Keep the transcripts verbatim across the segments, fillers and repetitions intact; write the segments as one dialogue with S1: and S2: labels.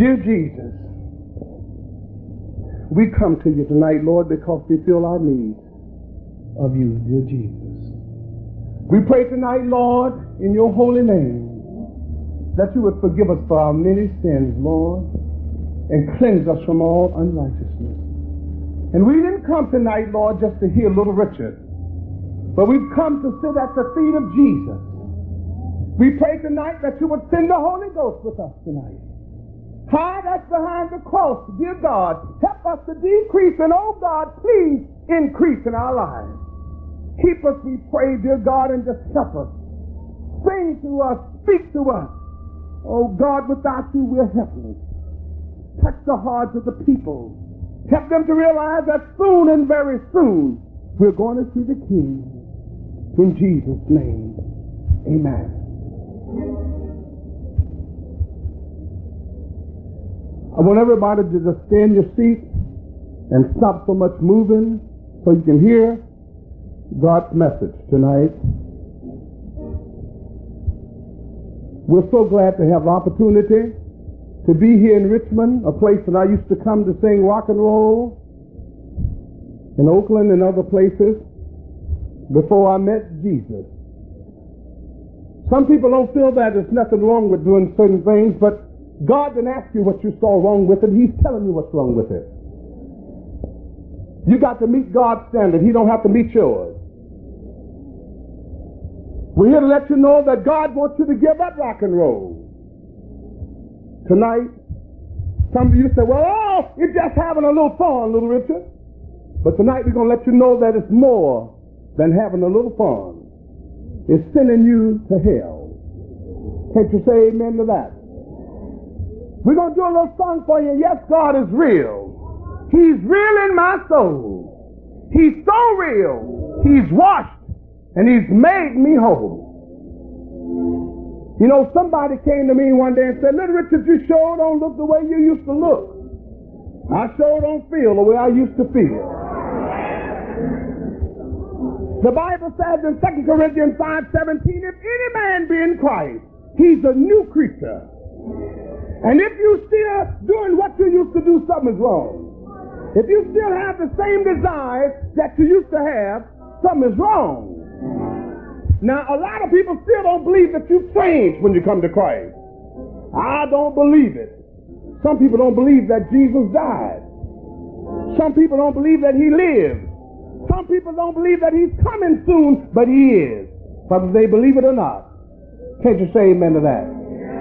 S1: Dear Jesus, we come to you tonight, Lord, because we feel our need of you, dear Jesus. We pray tonight, Lord, in your holy name, that you would forgive us for our many sins, Lord, and cleanse us from all unrighteousness. And we didn't come tonight, Lord, just to hear Little Richard, but we've come to sit at the feet of Jesus. We pray tonight that you would send the Holy Ghost with us tonight. Hide us behind the cross, dear God. Help us to decrease, and oh God, please increase in our lives. Keep us, we pray, dear God, and just help us. Sing to us, speak to us. Oh God, without you we're helpless. Touch the hearts of the people. Help them to realize that soon and very soon we're going to see the King. In Jesus' name, amen. I want everybody to just stay in your seat and stop so much moving so you can hear God's message tonight. We're so glad to have the opportunity to be here in Richmond, a place that I used to come to sing rock and roll, in Oakland and other places, before I met Jesus. Some people don't feel that there's nothing wrong with doing certain things, but God didn't ask you what you saw wrong with it. He's telling you what's wrong with it. You got to meet God's standard. He don't have to meet yours. We're here to let you know that God wants you to give up rock and roll. Tonight, some of you say, well, oh, it's just having a little fun, Little Richard. But tonight we're going to let you know that it's more than having a little fun. It's sending you to hell. Can't you say amen to that? We're going to do a little song for you. Yes, God is real. He's real in my soul. He's so real. He's washed and he's made me whole. You know, somebody came to me one day and said, Little Richard, you sure don't look the way you used to look. I sure don't feel the way I used to feel. The Bible says in Second Corinthians five seventeen, if any man be in Christ, he's a new creature. And if you're still doing what you used to do, something is wrong. If you still have the same desires that you used to have, something is wrong. Now, a lot of people still don't believe that you've changed when you come to Christ. I don't believe it. Some people don't believe that Jesus died. Some people don't believe that he lives. Some people don't believe that he's coming soon, but he is. Whether they believe it or not. Can't you say amen to that?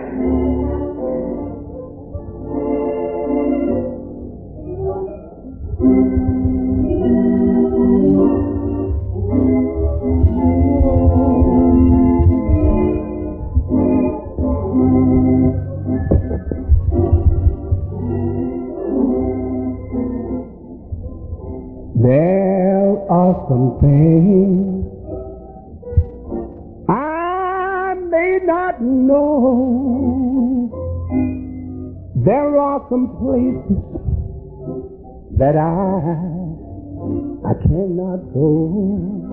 S1: There are some things I may not know. There are some places that I I cannot go.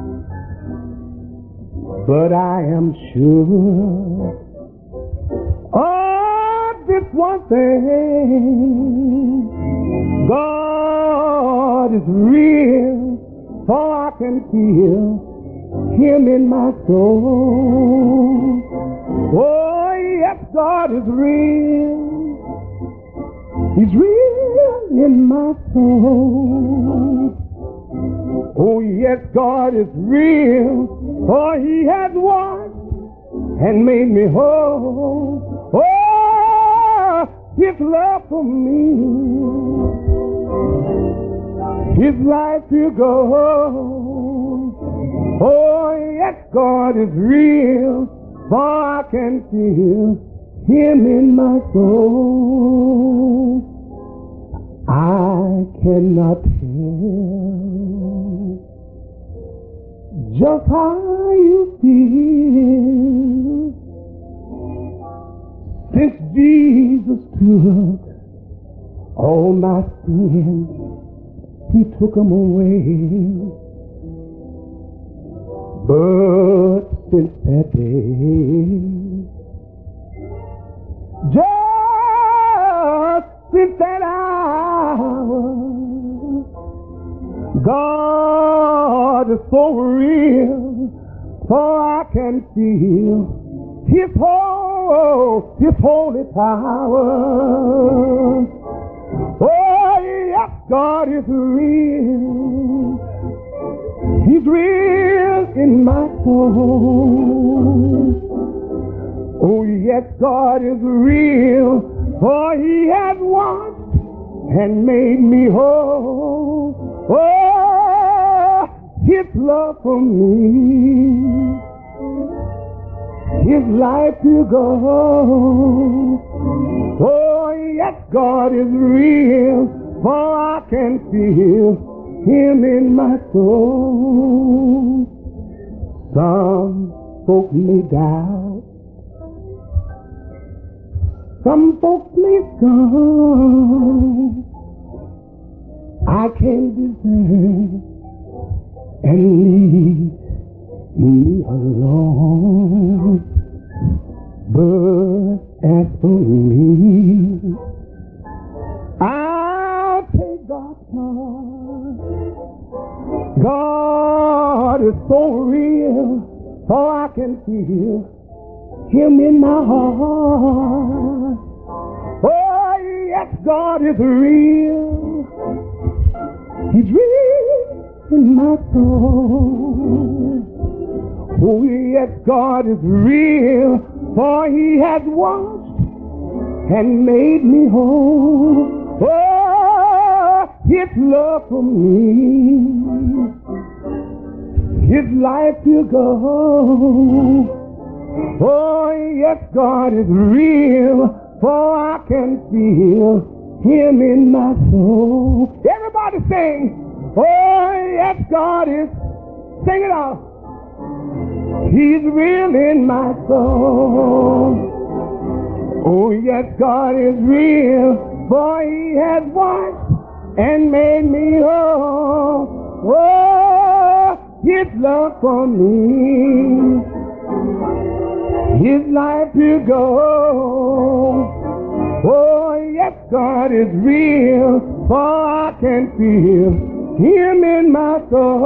S1: But I am sure of this one thing. God is real, for I can feel him in my soul. Oh, yes, God is real. He's real in my soul. Oh, yes, God is real, for he has washed and made me whole. Oh, his love for me, his life to go. Oh, yes, God is real, for I can feel him in my soul. I cannot tell just how you feel since Jesus took all my sins. He took them away. But since that day, just so real, for I can feel His whole, His holy power. Oh, yes, God is real. He's real in my soul. Oh, yes, God is real, for He has washed and made me whole. Oh, His love for me, His life to go. Oh, yes, God is real, for I can feel Him in my soul. Some folk may doubt, some folks may scorn. I can't deserve and leave me alone. But as for me, I'll take God's part. God is so real, for I can feel Him in my heart. Oh, yes, God is real. He's real in my soul. Oh, yes, God is real, for He has washed and made me whole. Oh, His love for me, His life to go. Oh, yes, God is real, for I can feel Him in my soul. Everybody sing. Oh, yes, God is. Sing it out. He's real in my soul. Oh, yes, God is real, for He has washed and made me whole. Oh, His love for me, His life to go. Oh, yes, God is real, for I can feel Him in my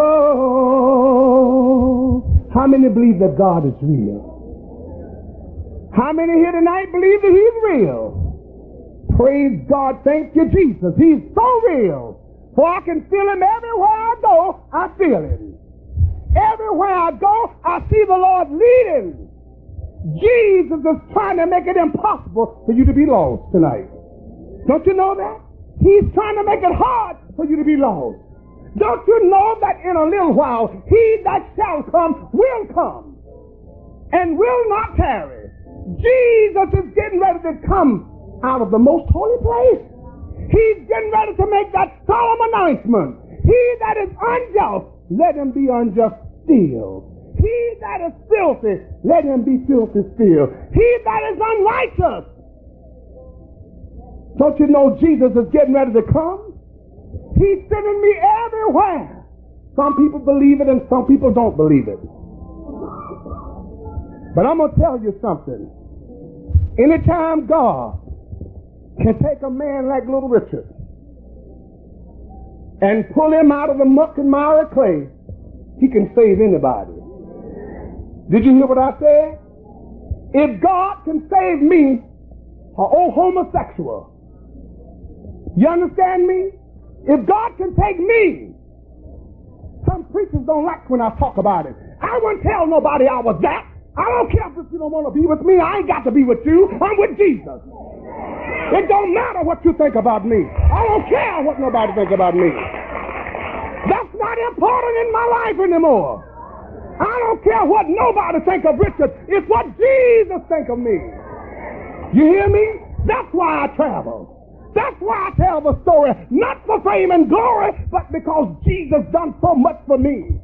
S1: soul. How many believe that God is real? How many here tonight believe that He's real? Praise God. Thank you, Jesus. He's so real. For I can feel Him everywhere I go. I feel Him. Everywhere I go, I see the Lord leading. Jesus is trying to make it impossible for you to be lost tonight. Don't you know that? He's trying to make it hard for you to be lost. Don't you know that in a little while, He that shall come will come and will not tarry. Jesus is getting ready to come out of the most holy place. He's getting ready to make that solemn announcement. He that is unjust, let him be unjust still. He that is filthy, let him be filthy still. He that is unrighteous. Don't you know Jesus is getting ready to come? He's sending me everywhere. Some people believe it and some people don't believe it. But I'm going to tell you something. Anytime God can take a man like Little Richard and pull him out of the muck and mire clay, He can save anybody. Did you hear what I said? If God can save me, an old homosexual, you understand me? If God can take me, some preachers don't like when I talk about it. I wouldn't tell nobody I was that. I don't care if you don't want to be with me. I ain't got to be with you. I'm with Jesus. It don't matter what you think about me. I don't care what nobody thinks about me. That's not important in my life anymore. I don't care what nobody think of Richard. It's what Jesus think of me. You hear me? That's why I travel. That's why I tell the story, not for fame and glory, but because Jesus done so much for me.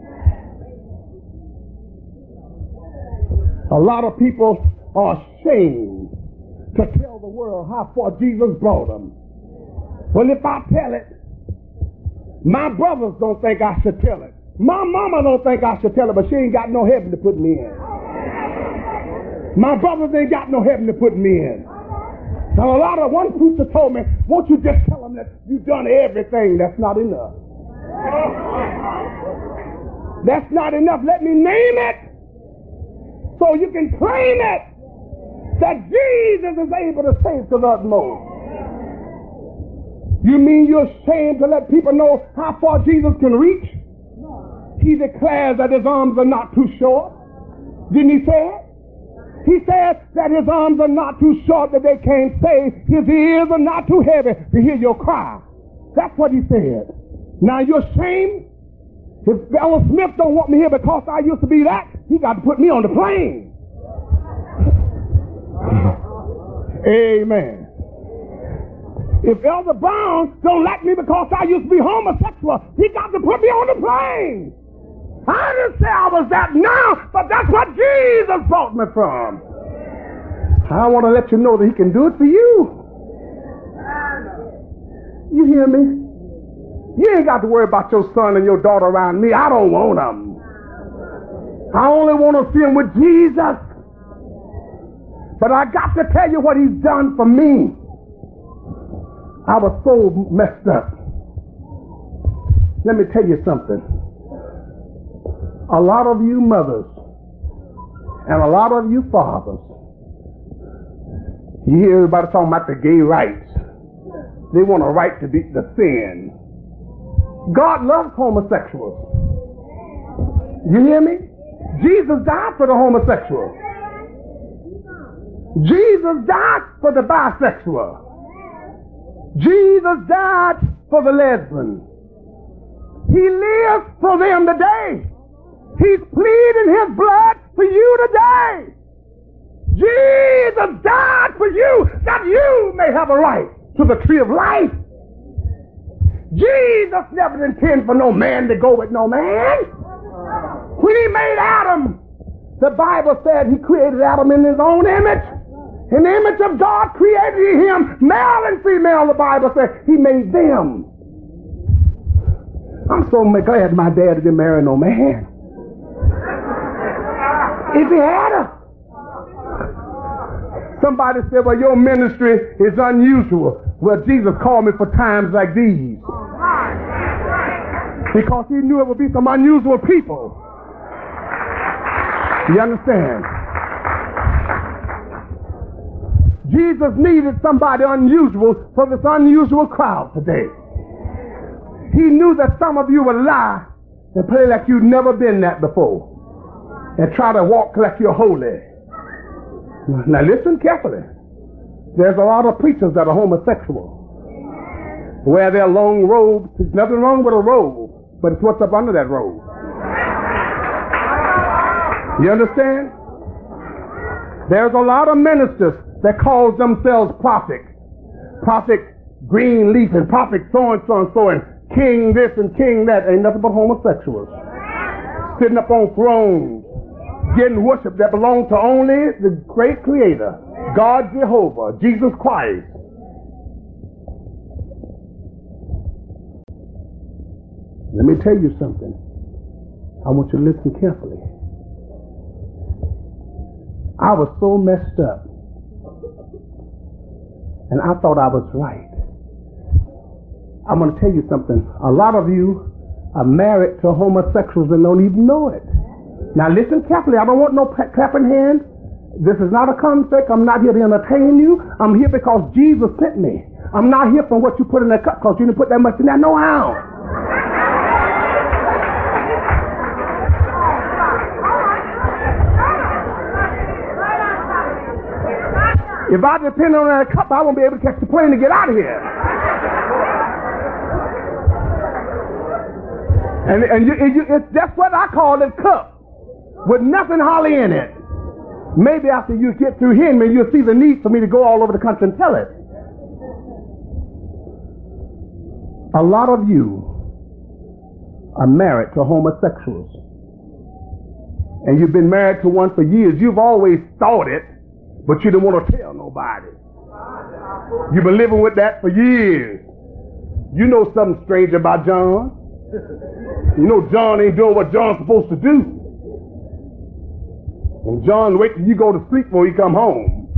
S1: A lot of people are ashamed to tell the world how far Jesus brought them. Well, if I tell it, my brothers don't think I should tell it. My mama don't think I should tell it, but she ain't got no heaven to put me in. My brothers ain't got no heaven to put me in. Now, a lot of one preacher told me, won't you just tell them that you've done everything? That's not enough. That's not enough. Let me name it so you can claim it, that Jesus is able to save to the utmost. You mean you're ashamed to let people know how far Jesus can reach? He declares that his arms are not too short. Didn't he say it? He said that his arms are not too short that they can't save. His ears are not too heavy to hear your cry. That's what he said. Now you're ashamed? If Ella Smith don't want me here because I used to be that, he got to put me on the plane. Amen. If Elder Brown don't like me because I used to be homosexual, he got to put me on the plane. I didn't say I was that now, but that's what Jesus brought me from. I want to let you know that he can do it for you. You hear me? You ain't got to worry about your son and your daughter around me. I don't want them. I only want to see them with Jesus. But I got to tell you what he's done for me. I was so messed up. Let me tell you something. A lot of you mothers and a lot of you fathers, you hear everybody talking about the gay rights. They want a right to be the sin. God loves homosexuals. You hear me? Jesus died for the homosexual. Jesus died for the bisexual. Jesus died for the lesbian. He lives for them today. He's pleading his blood for you today. Jesus died for you that you may have a right to the tree of life. Jesus never intended for no man to go with no man. When he made Adam, the Bible said he created Adam in his own image. In the image of God created he him, male and female, the Bible said he made them. I'm so glad my dad didn't marry no man. If he had her. Somebody said, well, your ministry is unusual. Well, Jesus called me for times like these. Because he knew it would be some unusual people. You understand? Jesus needed somebody unusual for this unusual crowd today. He knew that some of you would lie and play like you'd never been that before and try to walk like you're holy. Now listen carefully. There's a lot of preachers that are homosexual. Wear their long robes. There's nothing wrong with a robe, but it's what's up under that robe. You understand? There's a lot of ministers that calls themselves prophet. Prophet Greenleaf and prophet so-and-so and so and king this and king that. Ain't nothing but homosexuals. Sitting up on thrones, getting worship that belongs to only the great creator, God Jehovah, Jesus Christ. Let me tell you something. I want you to listen carefully. I was so messed up. And I thought I was right. I'm going to tell you something. A lot of you are married to homosexuals and don't even know it. Now listen carefully. I don't want no clapping hands. This is not a concert. I'm not here to entertain you. I'm here because Jesus sent me. I'm not here for what you put in that cup because you didn't put that much in there. No how. If I depend on that cup, I won't be able to catch the plane to get out of here. And, and you, you, it's just what I call this cup, with nothing hardly in it. Maybe after you get through hearing me, you'll see the need for me to go all over the country and tell it. A lot of you are married to homosexuals. And you've been married to one for years. You've always thought it, but you didn't want to tell nobody. You've been living with that for years. You know something strange about John. You know John ain't doing what John's supposed to do. And John wait till you go to sleep before he come home.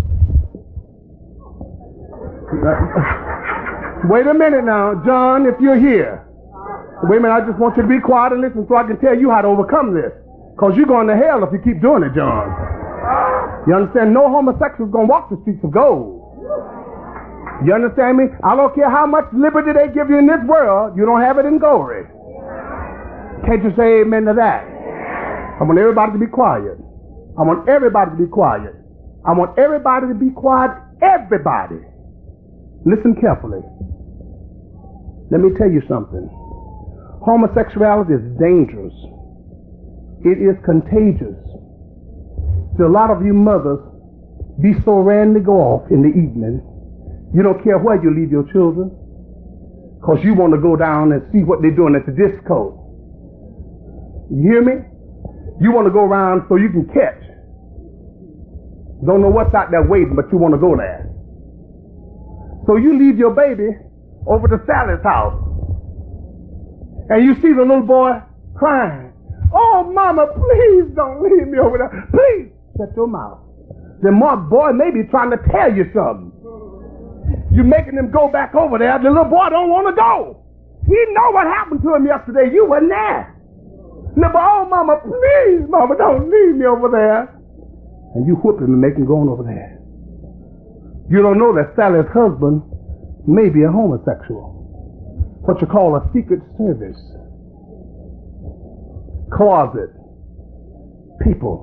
S1: Wait a minute now, John, if you're here. Wait a minute, I just want you to be quiet and listen so I can tell you how to overcome this. Because you're going to hell if you keep doing it, John. You understand? No homosexual's going to walk the streets of gold. You understand me? I don't care how much liberty they give you in this world, you don't have it in glory. Can't you say amen to that? I want everybody to be quiet. I want everybody to be quiet. I want everybody to be quiet. Everybody. Listen carefully. Let me tell you something. Homosexuality is dangerous. It is contagious. So a lot of you mothers be so ready to go off in the evening. You don't care where you leave your children, because you want to go down and see what they're doing at the disco. You hear me? You want to go around so you can catch. Don't know what's out there waiting, but you want to go there. So you leave your baby over to Sally's house, and you see the little boy crying. Oh, mama, please don't leave me over there. Please shut your mouth. The Mark boy may be trying to tell you something. You're making him go back over there. The little boy don't want to go. He know what happened to him yesterday. You weren't there. No, but oh, mama, please, mama, don't leave me over there. And you whip him and make him go on over there. You don't know that Sally's husband may be a homosexual. What you call a secret service. Closet people.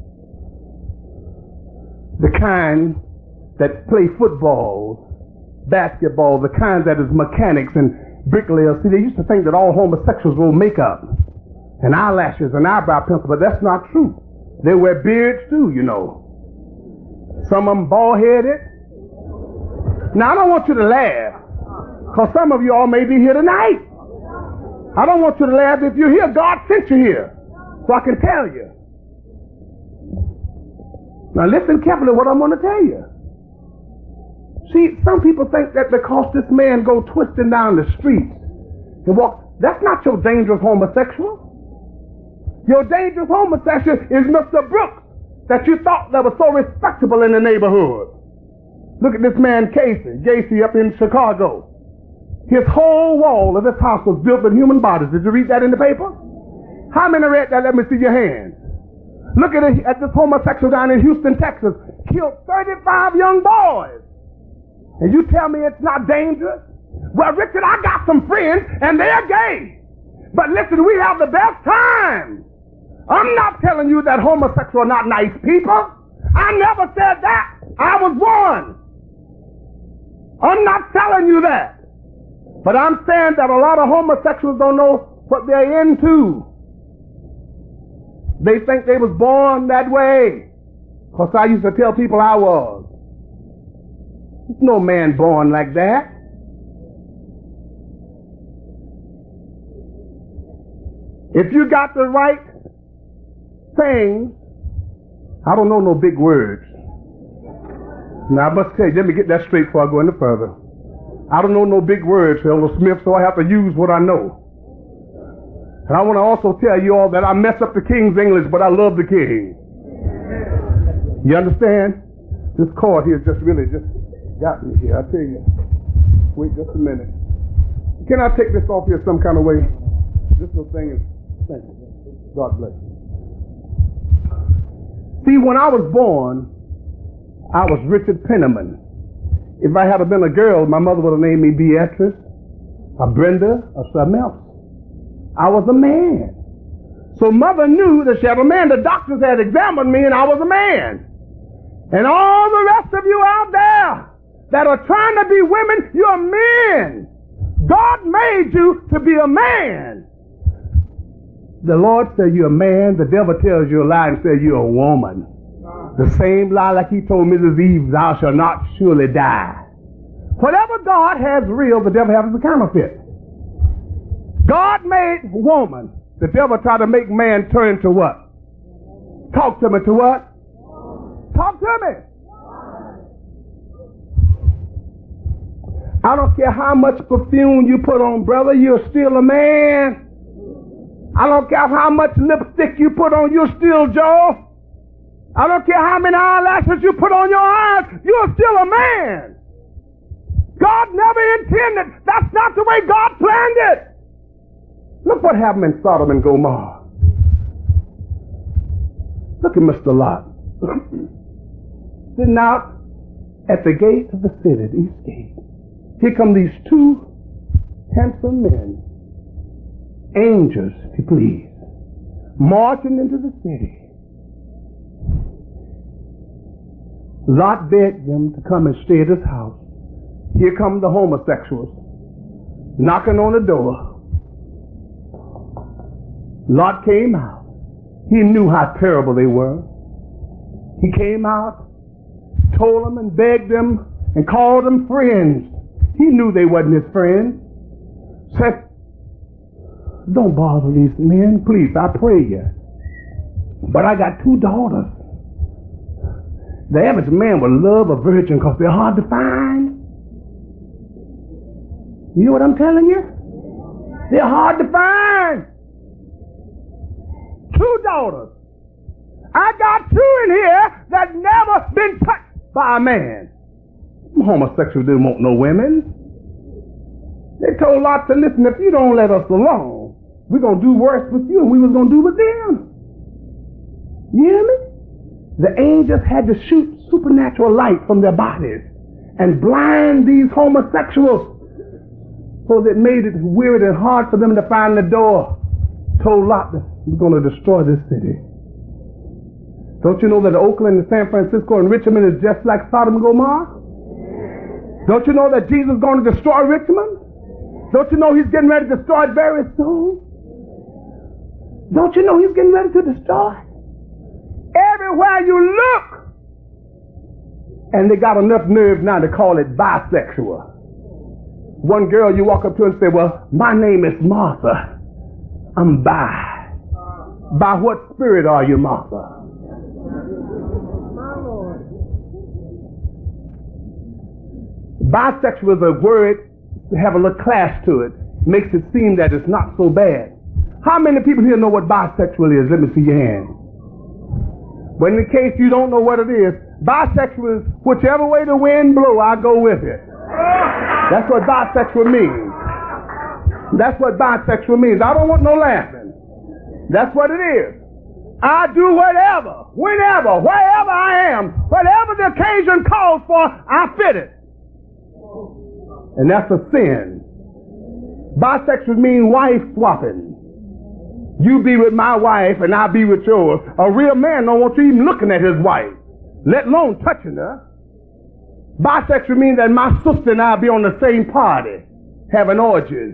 S1: The kind that play football, basketball, the kind that is mechanics and bricklayers. See, they used to think that all homosexuals wore makeup and eyelashes and eyebrow pencil, but that's not true. They wear beards too, you know. Some of them bald-headed. Now, I don't want you to laugh, because some of you all may be here tonight. I don't want you to laugh. If you're here, God sent you here, so I can tell you. Now, listen carefully what I'm going to tell you. See, some people think that because this man go twisting down the streets and walk, that's not your dangerous homosexual. Your dangerous homosexual is Mister Brooks, that you thought that was so respectable in the neighborhood. Look at this man, Casey, Gacy up in Chicago. His whole wall of his house was built with human bodies. Did you read that in the paper? How many read that? Let me see your hands. Look at, it, at this homosexual down in Houston, Texas. Killed thirty-five young boys. And you tell me it's not dangerous? Well, Richard, I got some friends, and they're gay. But listen, we have the best time. I'm not telling you that homosexuals are not nice people. I never said that. I was one. I'm not telling you that. But I'm saying that a lot of homosexuals don't know what they're into. They think they was born that way. Because I used to tell people I was. There's no man born like that. If you got the right things, I don't know no big words. Now I must tell you, let me get that straight before I go any further. I don't know no big words, Elder Smith, so I have to use what I know. And I want to also tell you all that I mess up the King's English, but I love the King. You understand? This chord here just really just got me here. I tell you. Wait just a minute. Can I take this off here some kind of way? This little thing is, thank you. God bless you. See, when I was born, I was Richard Penniman. If I had been a girl, my mother would have named me Beatrice, or Brenda, or something else. I was a man. So mother knew that she had a man. The doctors had examined me and I was a man. And all the rest of you out there that are trying to be women, you're men. God made you to be a man. The Lord said you're a man. The devil tells you a lie and says you're a woman. The same lie like he told Missus Eve, thou shalt not surely die. Whatever God has real, the devil has a counterfeit. God made woman. The devil tried to make man turn to what? Talk to me to what? Talk to me. I don't care how much perfume you put on, brother, you're still a man. I don't care how much lipstick you put on, you're still Joe. I don't care how many eyelashes you put on your eyes, you're still a man. God never intended. That's not the way God planned it. Look what happened in Sodom and Gomorrah. Look at Mister Lot. Sitting out at the gate of the city, the east gate. Here come these two handsome men, angels, if you please, marching into the city. Lot begged them to come and stay at his house. Here come the homosexuals, knocking on the door. Lot came out. He knew how terrible they were. He came out, told them and begged them and called them friends. He knew they wasn't his friends. Said, don't bother these men, please, I pray you. But I got two daughters. The average man would love a virgin because they're hard to find. You know what I'm telling you? They're hard to find. Two daughters. I got two in here that never been touched by a man. Homosexuals didn't want no women. They told Lot to listen, if you don't let us alone, we're going to do worse with you than we was going to do with them. You hear me? The angels had to shoot supernatural light from their bodies and blind these homosexuals so that it made it weird and hard for them to find the door. Told Lot that we're going to destroy this city. Don't you know that Oakland and San Francisco and Richmond is just like Sodom and Gomorrah? Don't you know that Jesus is going to destroy Richmond? Don't you know he's getting ready to destroy it very soon? Don't you know he's getting ready to destroy? Everywhere you look. And they got enough nerve now to call it bisexual. One girl you walk up to and say, well, my name is Martha. I'm bi. By what spirit are you, Martha? Bisexual is a word to have a little class to it. Makes it seem that it's not so bad. How many people here know what bisexual is? Let me see your hand. But in case you don't know what it is, bisexual is whichever way the wind blows, I go with it. That's what bisexual means. That's what bisexual means. I don't want no laughing. That's what it is. I do whatever, whenever, wherever I am, whatever the occasion calls for, I fit it. And that's a sin. Bisexual means wife swapping. You be with my wife and I'll be with yours. A real man don't want you even looking at his wife, let alone touching her. Bisexual means that my sister and I'll be on the same party, having orgies.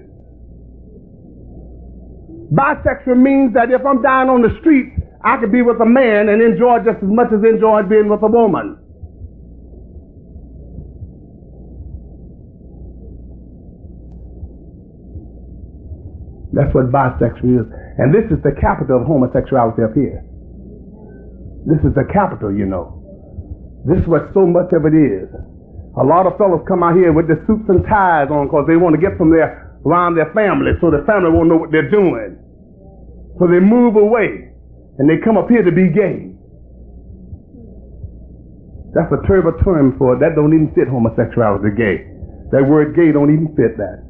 S1: Bisexual means that if I'm down on the street, I could be with a man and enjoy just as much as enjoy being with a woman. That's what bisexual is. And this is the capital of homosexuality up here. This is the capital, you know. This is what so much of it is. A lot of fellows come out here with their suits and ties on because they want to get from there around their family so the family won't know what they're doing. So they move away and they come up here to be gay. That's a terrible term for it. That don't even fit homosexuality, gay. That word gay don't even fit that.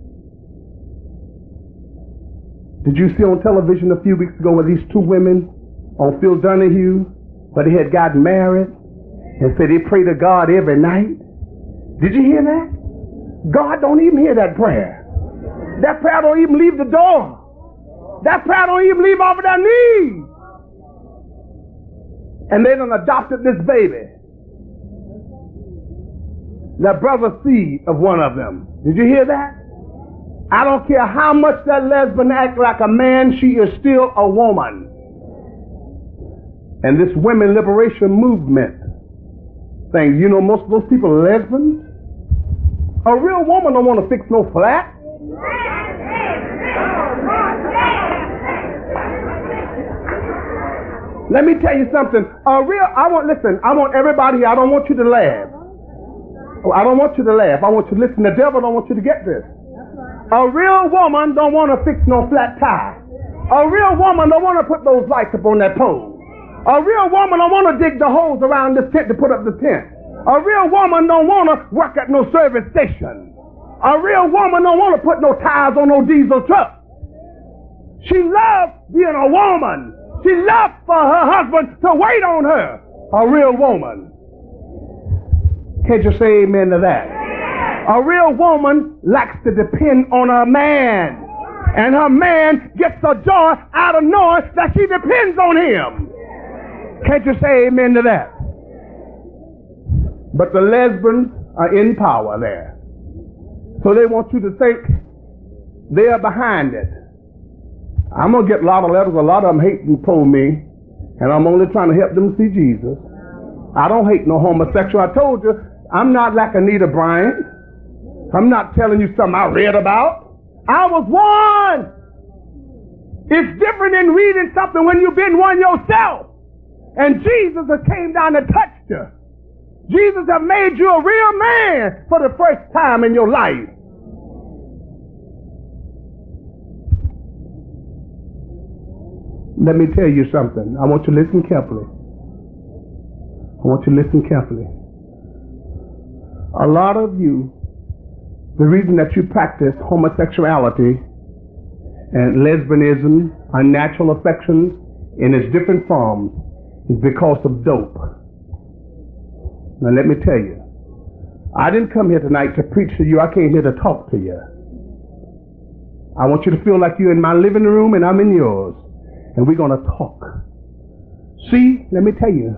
S1: Did you see on television a few weeks ago where these two women on Phil Donahue, where they had gotten married and said they pray to God every night? Did you hear that? God don't even hear that prayer. That prayer don't even leave the door. That prayer don't even leave off of their knees. And they done adopted this baby. The brother seed of one of them. Did you hear that? I don't care how much that lesbian acts like a man, she is still a woman. And this women liberation movement thing, you know, most of those people are lesbians. A real woman don't want to fix no flat. Let me tell you something. A real, I want, listen, I want everybody here, I don't want you to laugh. I don't want you to laugh. I want you to listen. The devil don't want you to get this. A real woman don't want to fix no flat tire. A real woman don't want to put those lights up on that pole. A real woman don't want to dig the holes around this tent to put up the tent. A real woman don't want to work at no service station. A real woman don't want to put no tires on no diesel truck. She loved being a woman. She loved for her husband to wait on her. A real woman. Can't you say amen to that? A real woman likes to depend on her man. And her man gets the joy out of knowing that she depends on him. Can't you say amen to that? But the lesbians are in power there. So they want you to think they're behind it. I'm going to get a lot of letters. A lot of them hate and pull me. And I'm only trying to help them see Jesus. I don't hate no homosexual. I told you, I'm not like Anita Bryant. I'm not telling you something I read about. I was one. It's different than reading something when you've been one yourself. And Jesus has came down and touched you. Jesus has made you a real man for the first time in your life. Let me tell you something. I want you to listen carefully. I want you to listen carefully. A lot of you, the reason that you practice homosexuality and lesbianism, unnatural affections in its different forms, is because of dope. Now let me tell you, I didn't come here tonight to preach to you. I came here to talk to you. I want you to feel like you're in my living room and I'm in yours. And we're going to talk. See, let me tell you,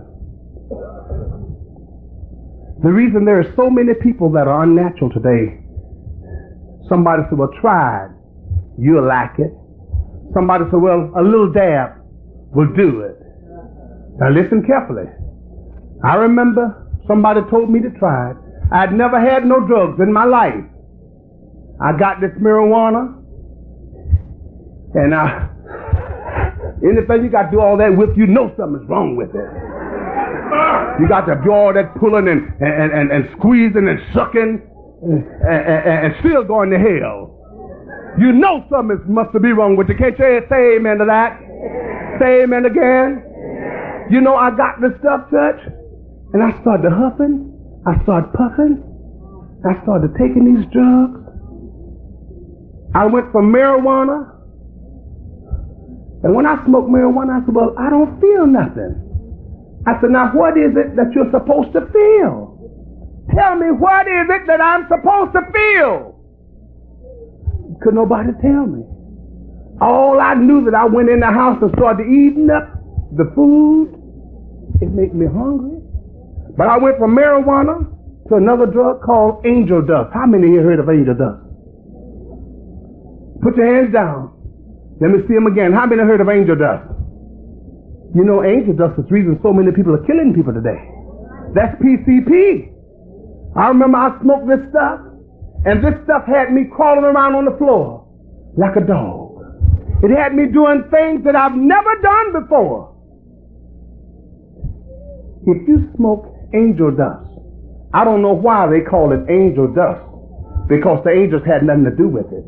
S1: the reason there are so many people that are unnatural today, somebody said, well, try it. You'll like it. Somebody said, well, a little dab will do it. Now listen carefully. I remember somebody told me to try it. I'd never had no drugs in my life. I got this marijuana, and I, anything you got to do all that with, you know something's wrong with it. You got to do all that pulling and, and, and, and squeezing and sucking and, and, and still going to hell. You know something must be wrong with you. Can't you say amen to that? Say amen again. You know, I got this stuff, church, and I started huffing. I started puffing. I started taking these drugs. I went from marijuana. And when I smoked marijuana, I said, well, I don't feel nothing. I said, now what is it that you're supposed to feel? Tell me, what is it that I'm supposed to feel? Could nobody tell me. All I knew that I went in the house and started eating up the food. It made me hungry. But I went from marijuana to another drug called angel dust. How many here heard of angel dust? Put your hands down. Let me see them again. How many heard of angel dust? You know, angel dust is the reason so many people are killing people today. That's P C P. I remember I smoked this stuff, and this stuff had me crawling around on the floor like a dog. It had me doing things that I've never done before. If you smoke angel dust, I don't know why they call it angel dust, because the angels had nothing to do with it.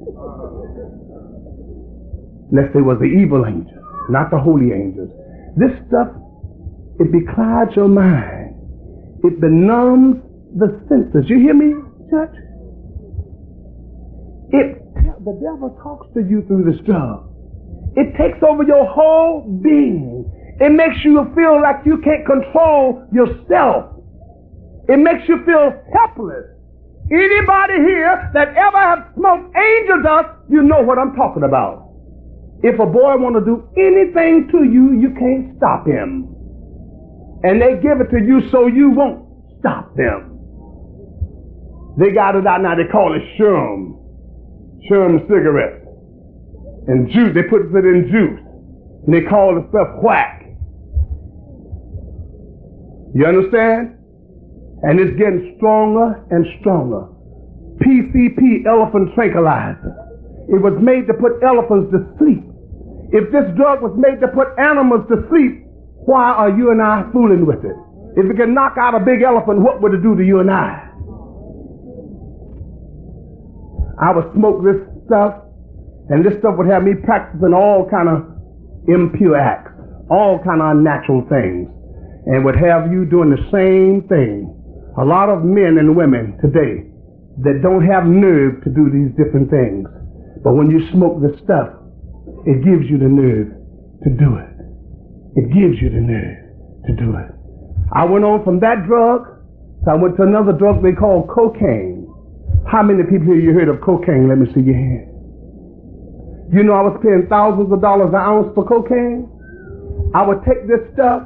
S1: Unless they was the evil angels, not the holy angels. This stuff, it beclouds your mind. It benumbs the senses. You hear me, church? It, the devil talks to you through this drug. It takes over your whole being. It makes you feel like you can't control yourself. It makes you feel helpless. Anybody here that ever have smoked angel dust, you know what I'm talking about. If a boy want to do anything to you, you can't stop him. And they give it to you so you won't stop them. They got it out now, they call it Sherm. Sherm cigarettes. And juice, they put it in juice. And they call the stuff whack. You understand? And it's getting stronger and stronger. P C P, elephant tranquilizer. It was made to put elephants to sleep. If this drug was made to put animals to sleep, why are you and I fooling with it? If it can knock out a big elephant, what would it do to you and I? I would smoke this stuff, and this stuff would have me practicing all kind of impure acts, all kind of unnatural things, and would have you doing the same thing. A lot of men and women today that don't have nerve to do these different things. But when you smoke this stuff, it gives you the nerve to do it. It gives you the nerve to do it. I went on from that drug, so I went to another drug they call cocaine. How many people here you heard of cocaine? Let me see your hand. You know I was paying thousands of dollars an ounce for cocaine? I would take this stuff,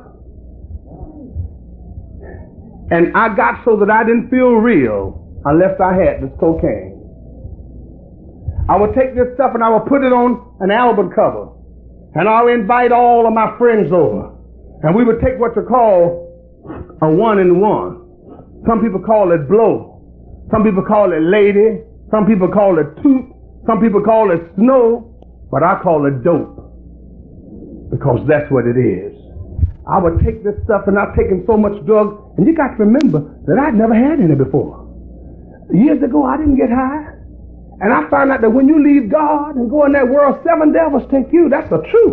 S1: and I got so that I didn't feel real unless I had this cocaine. I would take this stuff and I would put it on an album cover, and I would invite all of my friends over, and we would take what you call a one in one. Some people call it blow. Some people call it lady. Some people call it toot. Some people call it snow. But I call it dope, because that's what it is. I would take this stuff, and I've taken so much drugs, and you got to remember that I'd never had any before. Years ago, I didn't get high. And I found out that when you leave God and go in that world, seven devils take you. That's the truth.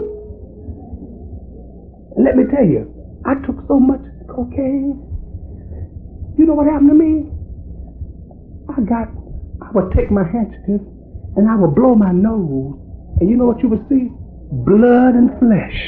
S1: And let me tell you, I took so much cocaine. You know what happened to me? I got, I would take my handkerchief and I would blow my nose. And you know what you would see? Blood and flesh.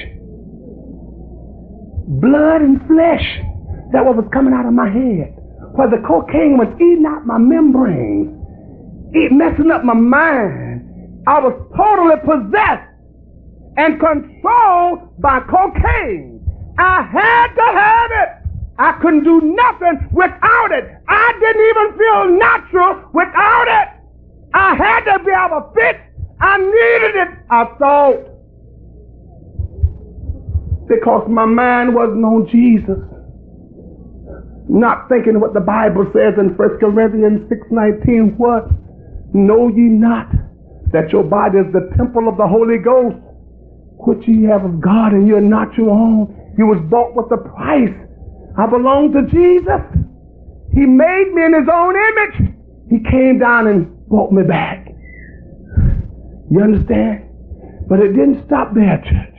S1: Blood and flesh. That what was coming out of my head. Where the cocaine was eating out my membranes. It messing up my mind. I was totally possessed and controlled by cocaine. I had to have it. I couldn't do nothing without it. I didn't even feel natural without it. I had to be able to fit. I needed it, I thought. Because my mind wasn't on Jesus. Not thinking what the Bible says in First Corinthians six nineteen. What? Know ye not that your body is the temple of the Holy Ghost, which ye have of God, and you're not your own. You was bought with a price. I belong to Jesus. He made me in his own image. He came down and bought me back. You understand? But it didn't stop there, church.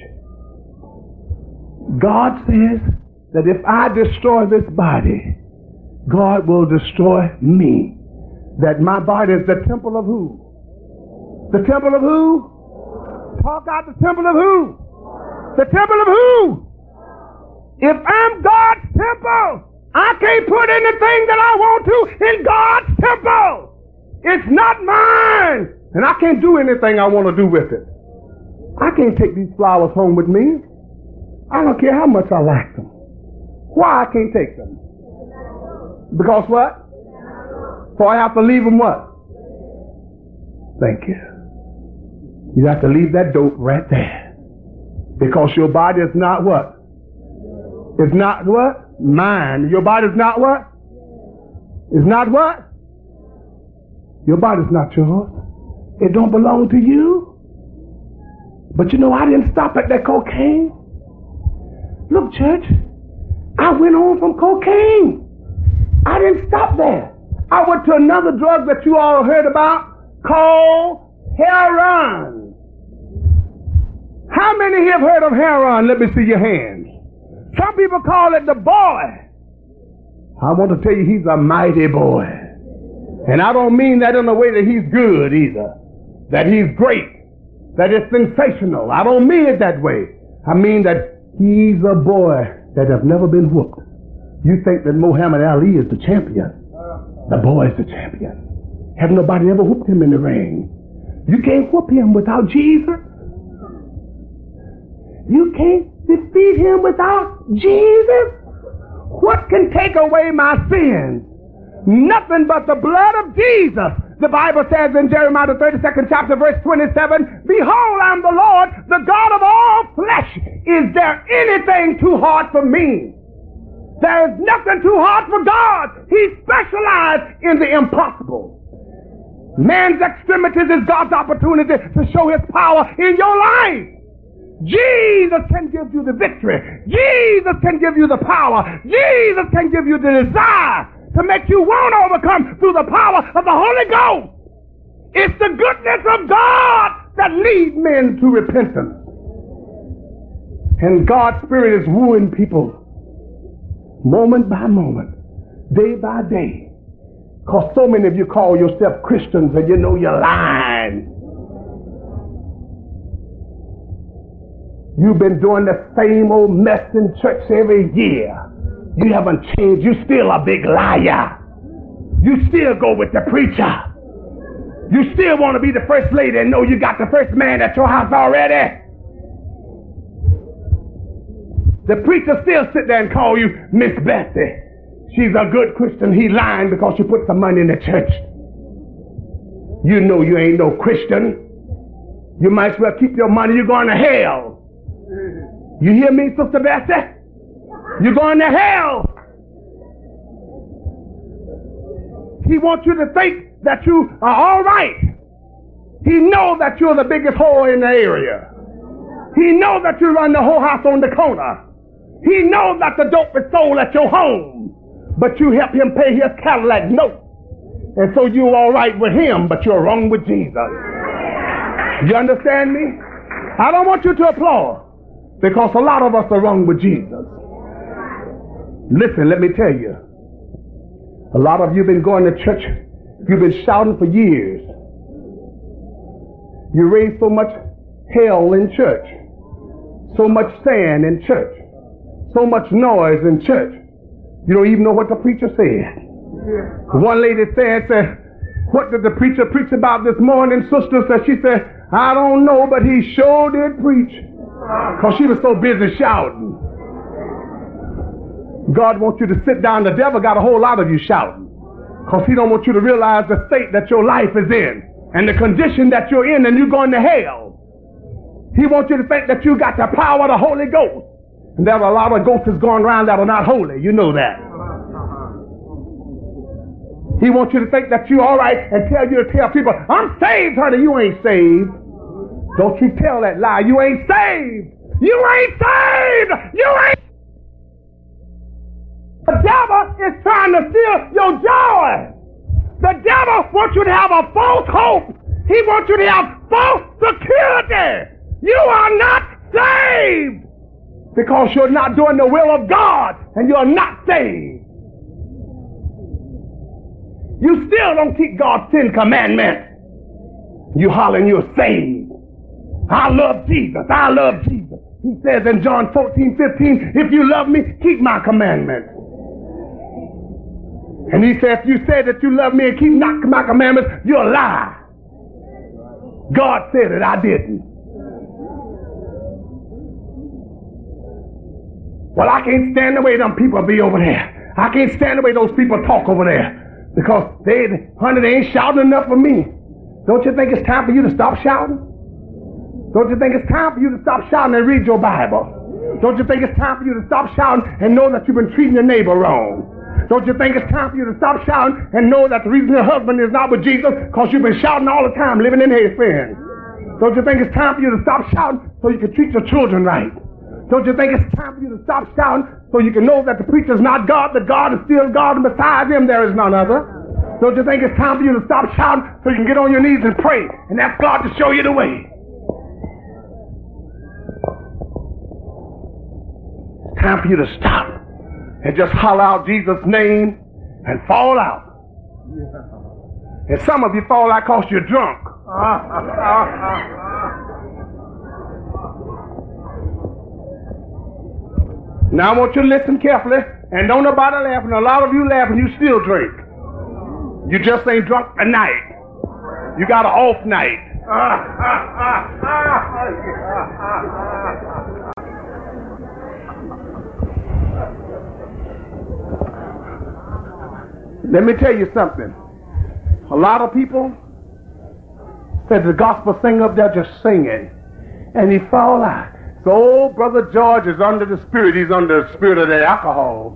S1: God says that if I destroy this body, God will destroy me. That my body is the temple of who? The temple of who? Talk out the temple of who? The temple of who? If I'm God's temple, I can't put anything that I want to in God's temple. It's not mine. And I can't do anything I want to do with it. I can't take these flowers home with me. I don't care how much I like them. Why I can't take them? Because what? So I have to leave them what? Thank you. You have to leave that dope right there. Because your body is not what? It's not what? Mine. Your body is not what? It's not what? Your body's not yours. It don't belong to you. But you know, I didn't stop at that cocaine. Look, church, I went on from cocaine. I didn't stop there. I went to another drug that you all heard about called heroin. How many here have heard of heroin? Let me see your hands. Some people call it the boy. I want to tell you, he's a mighty boy. And I don't mean that in a way that he's good either. That he's great. That it's sensational. I don't mean it that way. I mean that he's a boy that has never been whooped. You think that Muhammad Ali is the champion. The boy is the champion. Have nobody ever whooped him in the ring. You can't whoop him without Jesus. You can't defeat him without Jesus. What can take away my sins? Nothing but the blood of Jesus. The Bible says in Jeremiah the thirty-second chapter verse twenty-seven, behold, I am the Lord, the God of all flesh. Is there anything too hard for me? There is nothing too hard for God. He specializes in the impossible. Man's extremities is God's opportunity to show his power in your life. Jesus can give you the victory. Jesus can give you the power. Jesus can give you the desire to make you want to overcome through the power of the Holy Ghost. It's the goodness of God that leads men to repentance. And God's Spirit is wooing people moment by moment, day by day. Because so many of you call yourself Christians and you know you're lying. You've been doing the same old mess in church every year. You haven't changed. You're still a big liar. You still go with the preacher. You still want to be the first lady and know you got the first man at your house already. The preacher still sit there and call you Miss Bessie. She's a good Christian. He lying because she put some money in the church. You know you ain't no Christian. You might as well keep your money. You're going to hell. You hear me, Sister Bessie? You're going to hell. He wants you to think that you are all right. He knows that you're the biggest whore in the area. He knows that you run the whole house on the corner. He knows that the dope is sold at your home, but you help him pay his Cadillac note. And so you're all right with him, but you're wrong with Jesus. You understand me? I don't want you to applaud, because a lot of us are wrong with Jesus. Listen, let me tell you. A lot of you have been going to church. You've been shouting for years. You raised so much hell in church, so much sand in church, so much noise in church. You don't even know what the preacher said. One lady said, said, what did the preacher preach about this morning, sister? Said, she said, I don't know, but he sure did preach. Because she was so busy shouting. God wants you to sit down. The devil got a whole lot of you shouting. Because he don't want you to realize the state that your life is in and the condition that you're in, and you're going to hell. He wants you to think that you got the power of the Holy Ghost. And there are a lot of ghosts going around that are not holy. You know that. He wants you to think that you're all right and tell you to tell people, I'm saved, honey. You ain't saved. Don't you tell that lie. You ain't saved. You ain't saved. You ain't. The devil is trying to steal your joy. The devil wants you to have a false hope. He wants you to have false security. You are not saved because you're not doing the will of God, and you're not saved. You still don't keep God's Ten Commandments. You hollering you're saved. I love Jesus. I love Jesus. He says in John fourteen, fifteen, if you love me, keep my commandments. And he says, if you say that you love me and keep not my commandments, you're a lie. God said it, I didn't. Well, I can't stand the way them people be over there. I can't stand the way those people talk over there. Because they, honey, they ain't shouting enough for me. Don't you think it's time for you to stop shouting? Don't you think it's time for you to stop shouting and read your Bible? Don't you think it's time for you to stop shouting and know that you've been treating your neighbor wrong? Don't you think it's time for you to stop shouting and know that the reason your husband is not with Jesus because you've been shouting all the time, living in his sin? Don't you think it's time for you to stop shouting so you can treat your children right? Don't you think it's time for you to stop shouting so you can know that the preacher is not God, that God is still God, and besides him there is none other? Don't you think it's time for you to stop shouting so you can get on your knees and pray and ask God to show you the way? It's time for you to stop and just holler out Jesus' name and fall out. And some of you fall out because you're drunk. Now I want you to listen carefully, and don't nobody laugh. And a lot of you laughing, you still drink. You just ain't drunk tonight. You got an off night. Let me tell you something. A lot of people said the gospel singer up there just singing, and he fall out. So old Brother George is under the spirit. He's under the spirit of the alcohol.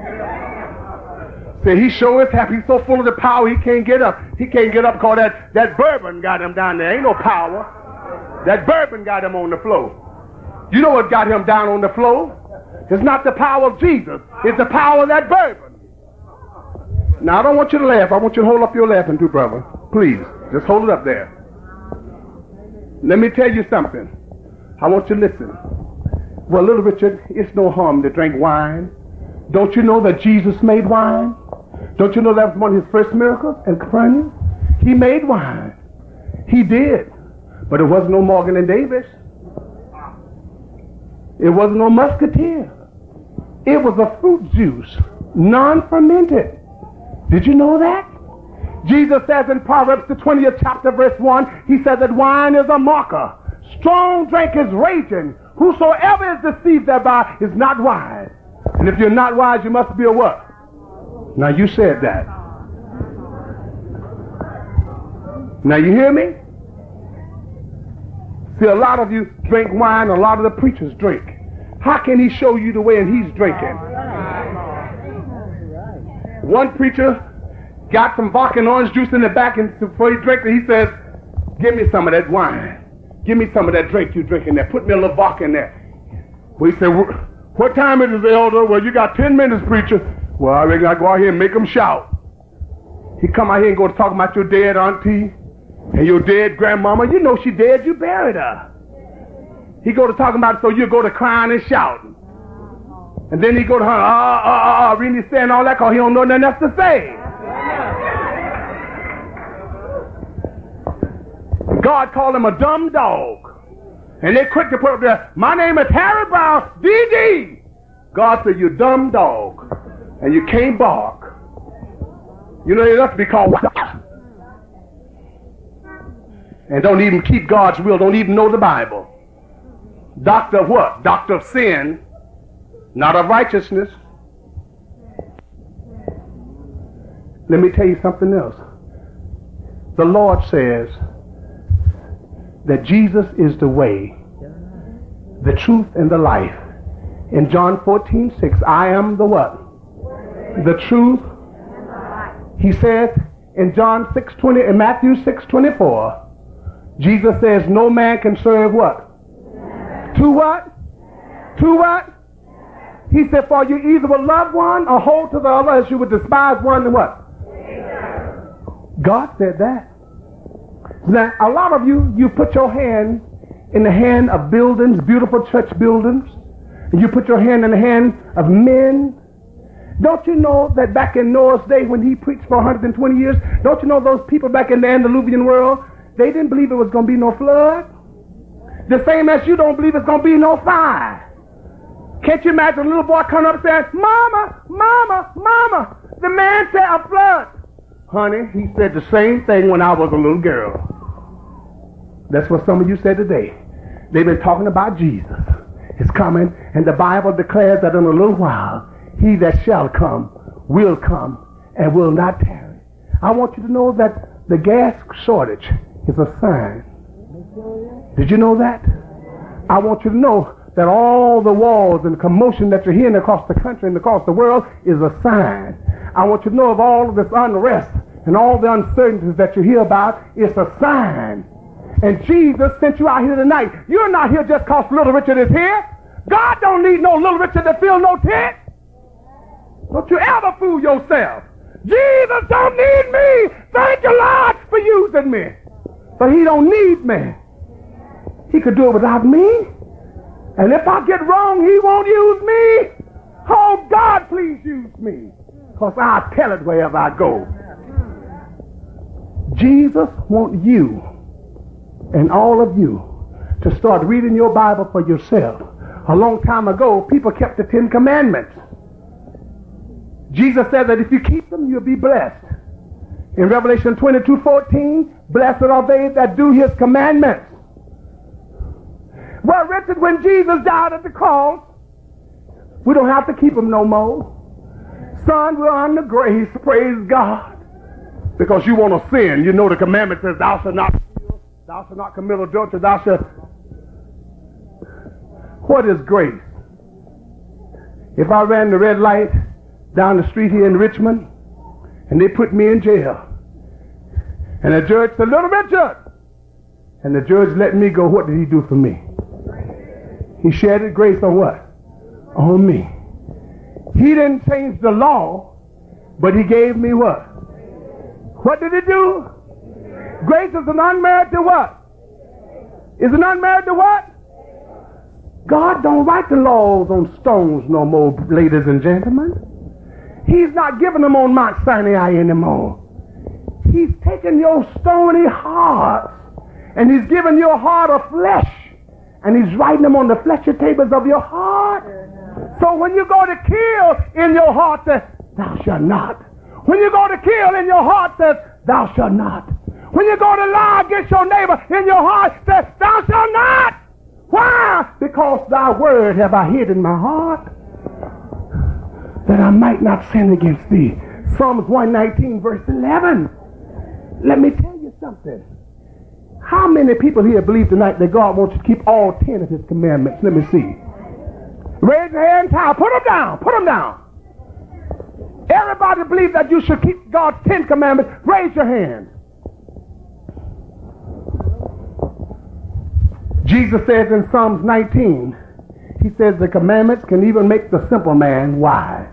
S1: Say he sure is happy. He's so full of the power he can't get up. He can't get up because that, that bourbon got him down there. Ain't no power. That bourbon got him on the floor. You know what got him down on the floor? It's not the power of Jesus. It's the power of that bourbon. Now I don't want you to laugh. I want you to hold up your laughing too, brother. Please, just hold it up there. Let me tell you something. I want you to listen. Well, little Richard, it's no harm to drink wine. Don't you know that Jesus made wine? Don't you know that was one of his first miracles in Capernaum? He made wine. He did. But it wasn't no Morgan and Davis. It wasn't no musketeer. It was a fruit juice, non-fermented. Did you know that? Jesus says in Proverbs, the twentieth chapter, verse one, he says that wine is a mocker. Strong drink is raging. Whosoever is deceived thereby is not wise. And if you're not wise, you must be a what? Now you said that. Now you hear me? See, a lot of you drink wine, a lot of the preachers drink. How can he show you the way and he's drinking? One preacher got some vodka and orange juice in the back, and before he drank it, he says, give me some of that wine. Give me some of that drink you drinking there. Put me a little vodka in there. Well, he said, what time is it, elder? Well, you got ten minutes, preacher. Well, I reckon I go out here and make them shout. He come out here and go to talk about your dead auntie and your dead grandmama. You know she dead, you buried her. He go to talking about it, so you go to crying and shouting. And then he go to her, ah, ah, ah, ah, really saying all that because he don't know nothing else to say. God called him a dumb dog. And they quick to put up there, my name is Harry Brown, D D. God said, you dumb dog. And you can't bark. You know, you have to be called. And don't even keep God's will. Don't even know the Bible. Doctor of what? Doctor of sin, not of righteousness. Let me tell you something else. The Lord says that Jesus is the way, the truth, and the life. In John fourteen six, I am the what? The truth. He said in John six twenty, in Matthew six twenty-four, Jesus says no man can serve what? To what? To what? He said, for you either will love one or hold to the other, as you would despise one and what? God said that. Now, a lot of you, you put your hand in the hand of buildings, beautiful church buildings, and you put your hand in the hand of men. Don't you know that back in Noah's day when he preached for one hundred twenty years, don't you know those people back in the antediluvian world, they didn't believe it was going to be no flood? The same as you don't believe it's going to be no fire. Can't you imagine a little boy coming up saying, Mama, Mama, Mama, the man said a flood. Honey, he said the same thing when I was a little girl. That's what some of you said today. They've been talking about Jesus. It's coming, and the Bible declares that in a little while, he that shall come will come and will not tarry. I want you to know that the gas shortage is a sign. Did you know that? I want you to know that all the wars and the commotion that you're hearing across the country and across the world is a sign. I want you to know of all of this unrest and all the uncertainties that you hear about, it's a sign. And Jesus sent you out here tonight. You're not here just because Little Richard is here. God don't need no Little Richard to fill no tent. Don't you ever fool yourself. Jesus don't need me. Thank you, Lord, for using me. But he don't need me. He could do it without me. And if I get wrong, he won't use me. Oh, God, please use me. Because I'll tell it wherever I go. Jesus wants you and all of you to start reading your Bible for yourself. A long time ago, people kept the Ten Commandments. Jesus said that if you keep them, you'll be blessed. In Revelation twenty-two fourteen, blessed are they that do his commandments. Well, Richard, when Jesus died at the cross, we don't have to keep them no more. Son, we're on the grace, praise God. Because you want to sin. You know the commandment says, thou shalt not steal, thou shalt not commit adultery, thou shalt... What is grace? If I ran the red light down the street here in Richmond, and they put me in jail, and the judge said, Little Richard, and the judge let me go, what did he do for me? He shared grace on what? On me. He didn't change the law, but he gave me what? What did he do? Grace is an unmerited what? Is an unmerited what? God don't write the laws on stones no more, ladies and gentlemen. He's not giving them on Mount Sinai anymore. He's taken your stony heart and he's given your heart of flesh and he's writing them on the fleshy tables of your heart. So when you go to kill in your heart, says, thou shalt not. When you go to kill in your heart, says, thou shalt not. When you go to lie against your neighbor in your heart, says, thou shalt not. Why? Because thy word have I hid in my heart, that I might not sin against thee. Psalms one nineteen, verse eleven. Let me tell you something. How many people here believe tonight that God wants you to keep all ten of his commandments? Let me see. Raise your hand high. Put them down. Put them down. Everybody believes that you should keep God's ten commandments. Raise your hand. Jesus says in Psalms nineteen, he says the commandments can even make the simple man wise.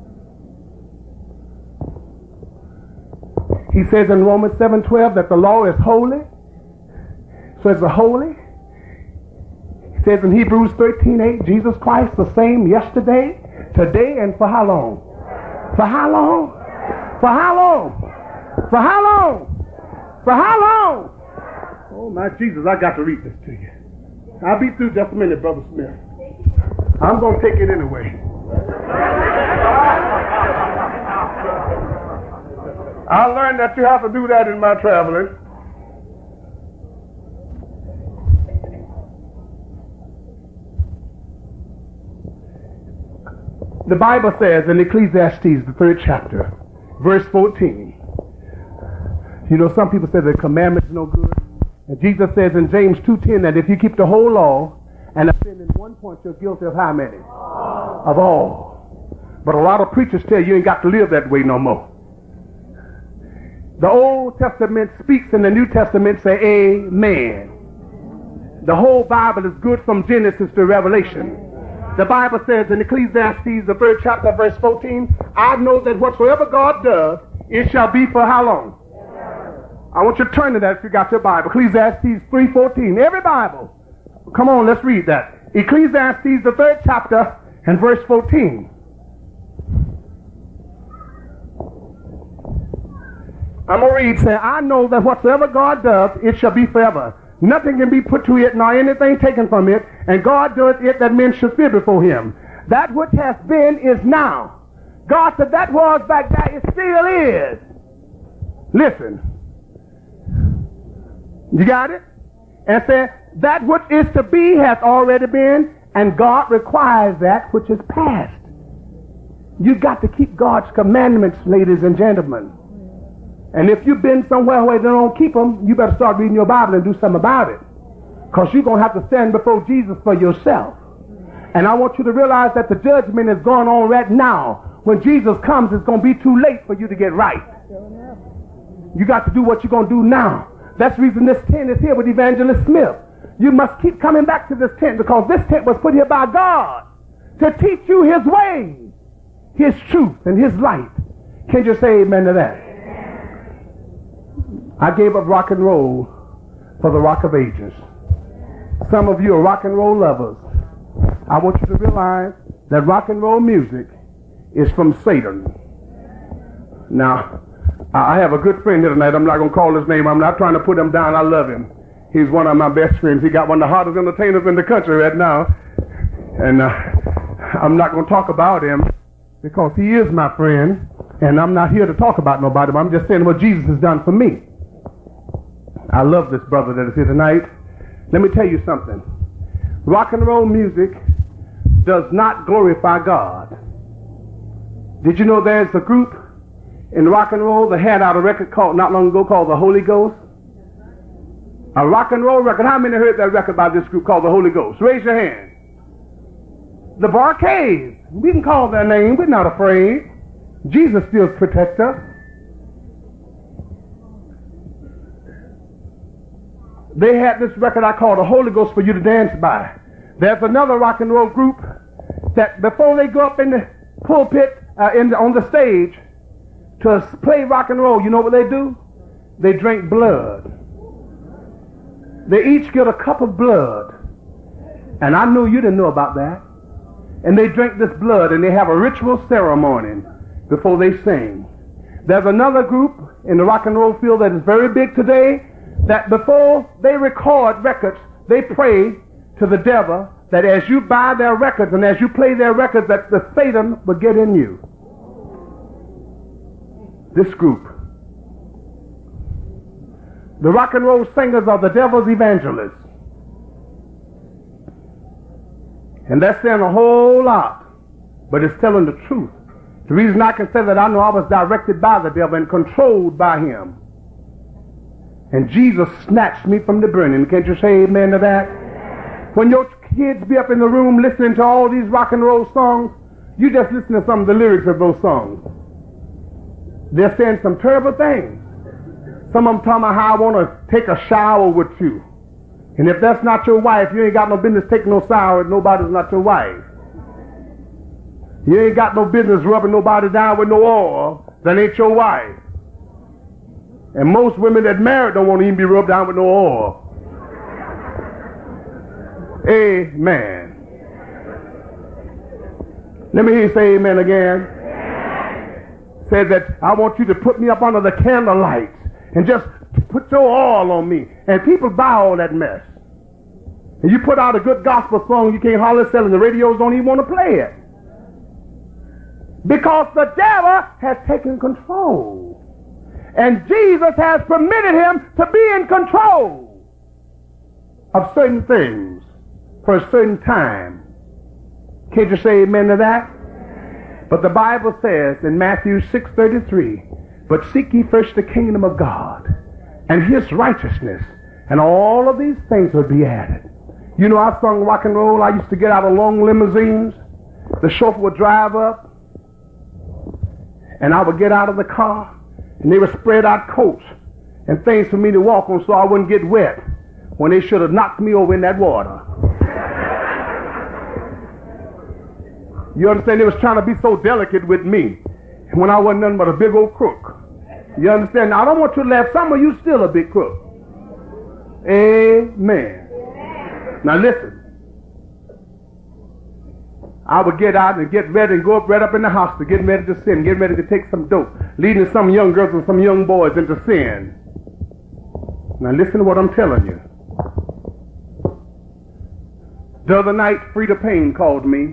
S1: He says in Romans seven twelve that the law is holy. So it's a holy. He says in Hebrews thirteen eight, Jesus Christ the same yesterday, today, and for how long? For how long? For how long? For how long? For how long? Oh my Jesus, I got to read this to you. I'll be through just a minute, Brother Smith. I'm going to take it anyway. I learned that you have to do that in my traveling. The Bible says in Ecclesiastes, the third chapter, verse fourteen. You know, some people say the commandment's no good. And Jesus says in James two ten that if you keep the whole law and offend in one point, you're guilty of how many? Of all. But a lot of preachers tell you you ain't got to live that way no more. The Old Testament speaks and the New Testament say amen. The whole Bible is good from Genesis to Revelation. The Bible says in Ecclesiastes, the third chapter, verse fourteen, I know that whatsoever God does, it shall be for how long? I want you to turn to that if you got your Bible. Ecclesiastes three fourteen. Every Bible. Come on, let's read that. Ecclesiastes, the third chapter, and verse fourteen. I'm going to read, saying, I know that whatsoever God does, it shall be forever. Nothing can be put to it, nor anything taken from it, and God doeth it that men should fear before him. That which has been is now. God said that was back there, it still is. Listen. You got it? And said, that which is to be has already been, and God requires that which is past. You got to keep God's commandments, ladies and gentlemen. And if you've been somewhere where they don't keep them, you better start reading your Bible and do something about it. Because you're going to have to stand before Jesus for yourself. And I want you to realize that the judgment is going on right now. When Jesus comes, it's going to be too late for you to get right. You got to do what you're going to do now. That's the reason this tent is here with Evangelist Smith. You must keep coming back to this tent because this tent was put here by God to teach you his ways, his truth, and his light. Can you say amen to that? I gave up rock and roll for the rock of ages. Some of you are rock and roll lovers. I want you to realize that rock and roll music is from Satan. Now, I have a good friend here tonight. I'm not going to call his name. I'm not trying to put him down. I love him. He's one of my best friends. He got one of the hottest entertainers in the country right now. And uh, I'm not going to talk about him because he is my friend. And I'm not here to talk about nobody, but I'm just saying what Jesus has done for me. I love this brother that is here tonight. Let me tell you something. Rock and roll music does not glorify God. Did you know there's a group in rock and roll that had out a record called not long ago called the Holy Ghost? A rock and roll record. How many heard that record by this group called the Holy Ghost? Raise your hand. The Bar-Kays. We can call their name. We're not afraid. Jesus still protects us. They had this record I call the Holy Ghost for you to dance by. There's another rock and roll group that before they go up in the pulpit, uh, in the, on the stage to play rock and roll, you know what they do? They drink blood. They each get a cup of blood. And I knew you didn't know about that. And they drink this blood and they have a ritual ceremony before they sing. There's another group in the rock and roll field that is very big today that before they record records, they pray to the devil that as you buy their records and as you play their records, that the Satan will get in you. This group, the rock and roll singers are the devil's evangelists. And that's saying a whole lot, but it's telling the truth. The reason I can say that, I know I was directed by the devil and controlled by him. And Jesus snatched me from the burning. Can't you say amen to that? When your kids be up in the room listening to all these rock and roll songs, you just listen to some of the lyrics of those songs. They're saying some terrible things. Some of them talking about how I want to take a shower with you. And if that's not your wife, you ain't got no business taking no shower with nobody's not your wife. You ain't got no business rubbing nobody down with no oil that ain't your wife. And most women that married don't want to even be rubbed down with no oil. Amen. Let me hear you say amen again. Said that I want you to put me up under the candlelight and just put your oil on me. And people buy all that mess. And you put out a good gospel song, you can't hardly sell it. The radios don't even want to play it. Because the devil has taken control. And Jesus has permitted him to be in control of certain things for a certain time. Can't you say amen to that? But the Bible says in Matthew six thirty-three, but seek ye first the kingdom of God and his righteousness, and all of these things will be added. You know, I sung rock and roll. I used to get out of long limousines. The chauffeur would drive up, and I would get out of the car, and they would spread out coats and things for me to walk on so I wouldn't get wet when they should have knocked me over in that water. You understand? They was trying to be so delicate with me when I wasn't nothing but a big old crook. You understand? Now, I don't want you to laugh. Some of you still a big crook. Amen. Now listen. I would get out and get ready and go up right up in the house to get ready to sin, get ready to take some dope, leading some young girls and some young boys into sin. Now listen to what I'm telling you. The other night, Frida Payne called me.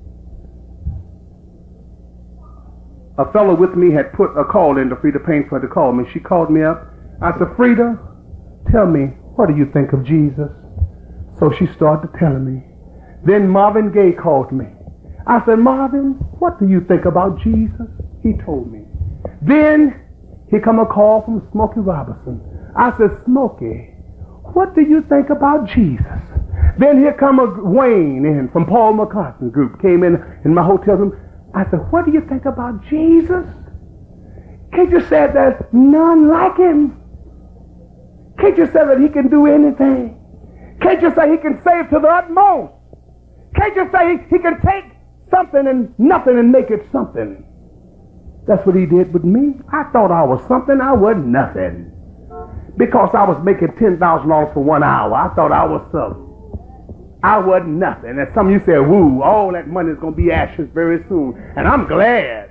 S1: A fellow with me had put a call in to Frida Payne for her to call me. She called me up. I said, Frida, tell me, what do you think of Jesus? So she started telling me. Then Marvin Gaye called me. I said, Marvin, what do you think about Jesus? He told me. Then here come a call from Smokey Robinson. I said, Smokey, what do you think about Jesus? Then here come a Wayne in from Paul McCartney group. Came in in my hotel room. I said, what do you think about Jesus? Can't you say there's none like him? Can't you say that he can do anything? Can't you say he can save to the utmost? Can't you say he, he can take something and nothing and make it something? That's what he did with me. I thought I was something. I wasn't nothing. Because I was making ten thousand dollars for one hour, I thought I was something. I wasn't nothing. And some of you say, woo, all that money is going to be ashes very soon. And I'm glad.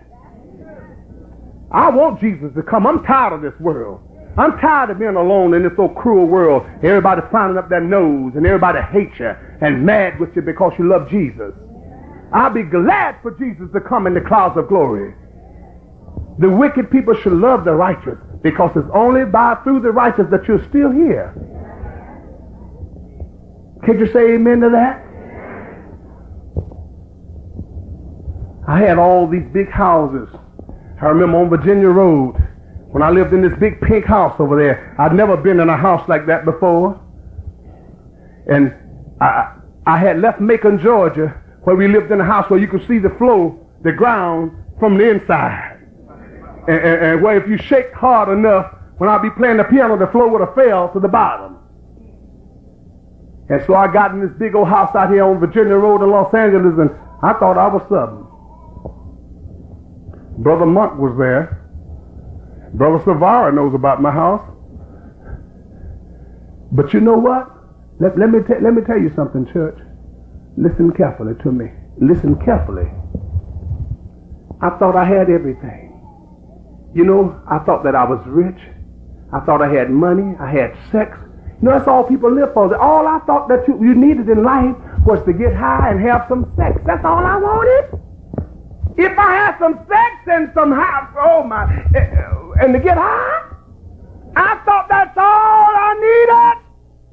S1: I want Jesus to come. I'm tired of this world. I'm tired of being alone in this old cruel world. Everybody frowning up their nose and everybody hates you and mad with you because you love Jesus. I'll be glad for Jesus to come in the clouds of glory. The wicked people should love the righteous because it's only by through the righteous that you're still here. Can you say amen to that? I had all these big houses. I remember on Virginia Road when I lived in this big pink house over there. I'd never been in a house like that before. And I, I had left Macon, Georgia, where we lived in a house where you could see the floor, the ground from the inside. And, and, and where if you shake hard enough, when I'd be playing the piano, the floor would have fell to the bottom. And so I got in this big old house out here on Virginia Road in Los Angeles, and I thought I was something. Brother Monk was there. Brother Savara knows about my house. But you know what? Let, let, me te- let me tell you something, church. Listen carefully to me. Listen carefully. I thought I had everything. You know, I thought that I was rich. I thought I had money. I had sex. You know, that's all people live for. All I thought that you, you needed in life was to get high and have some sex. That's all I wanted. If I had some sex and some high, oh my, and to get high, I thought that's all I needed.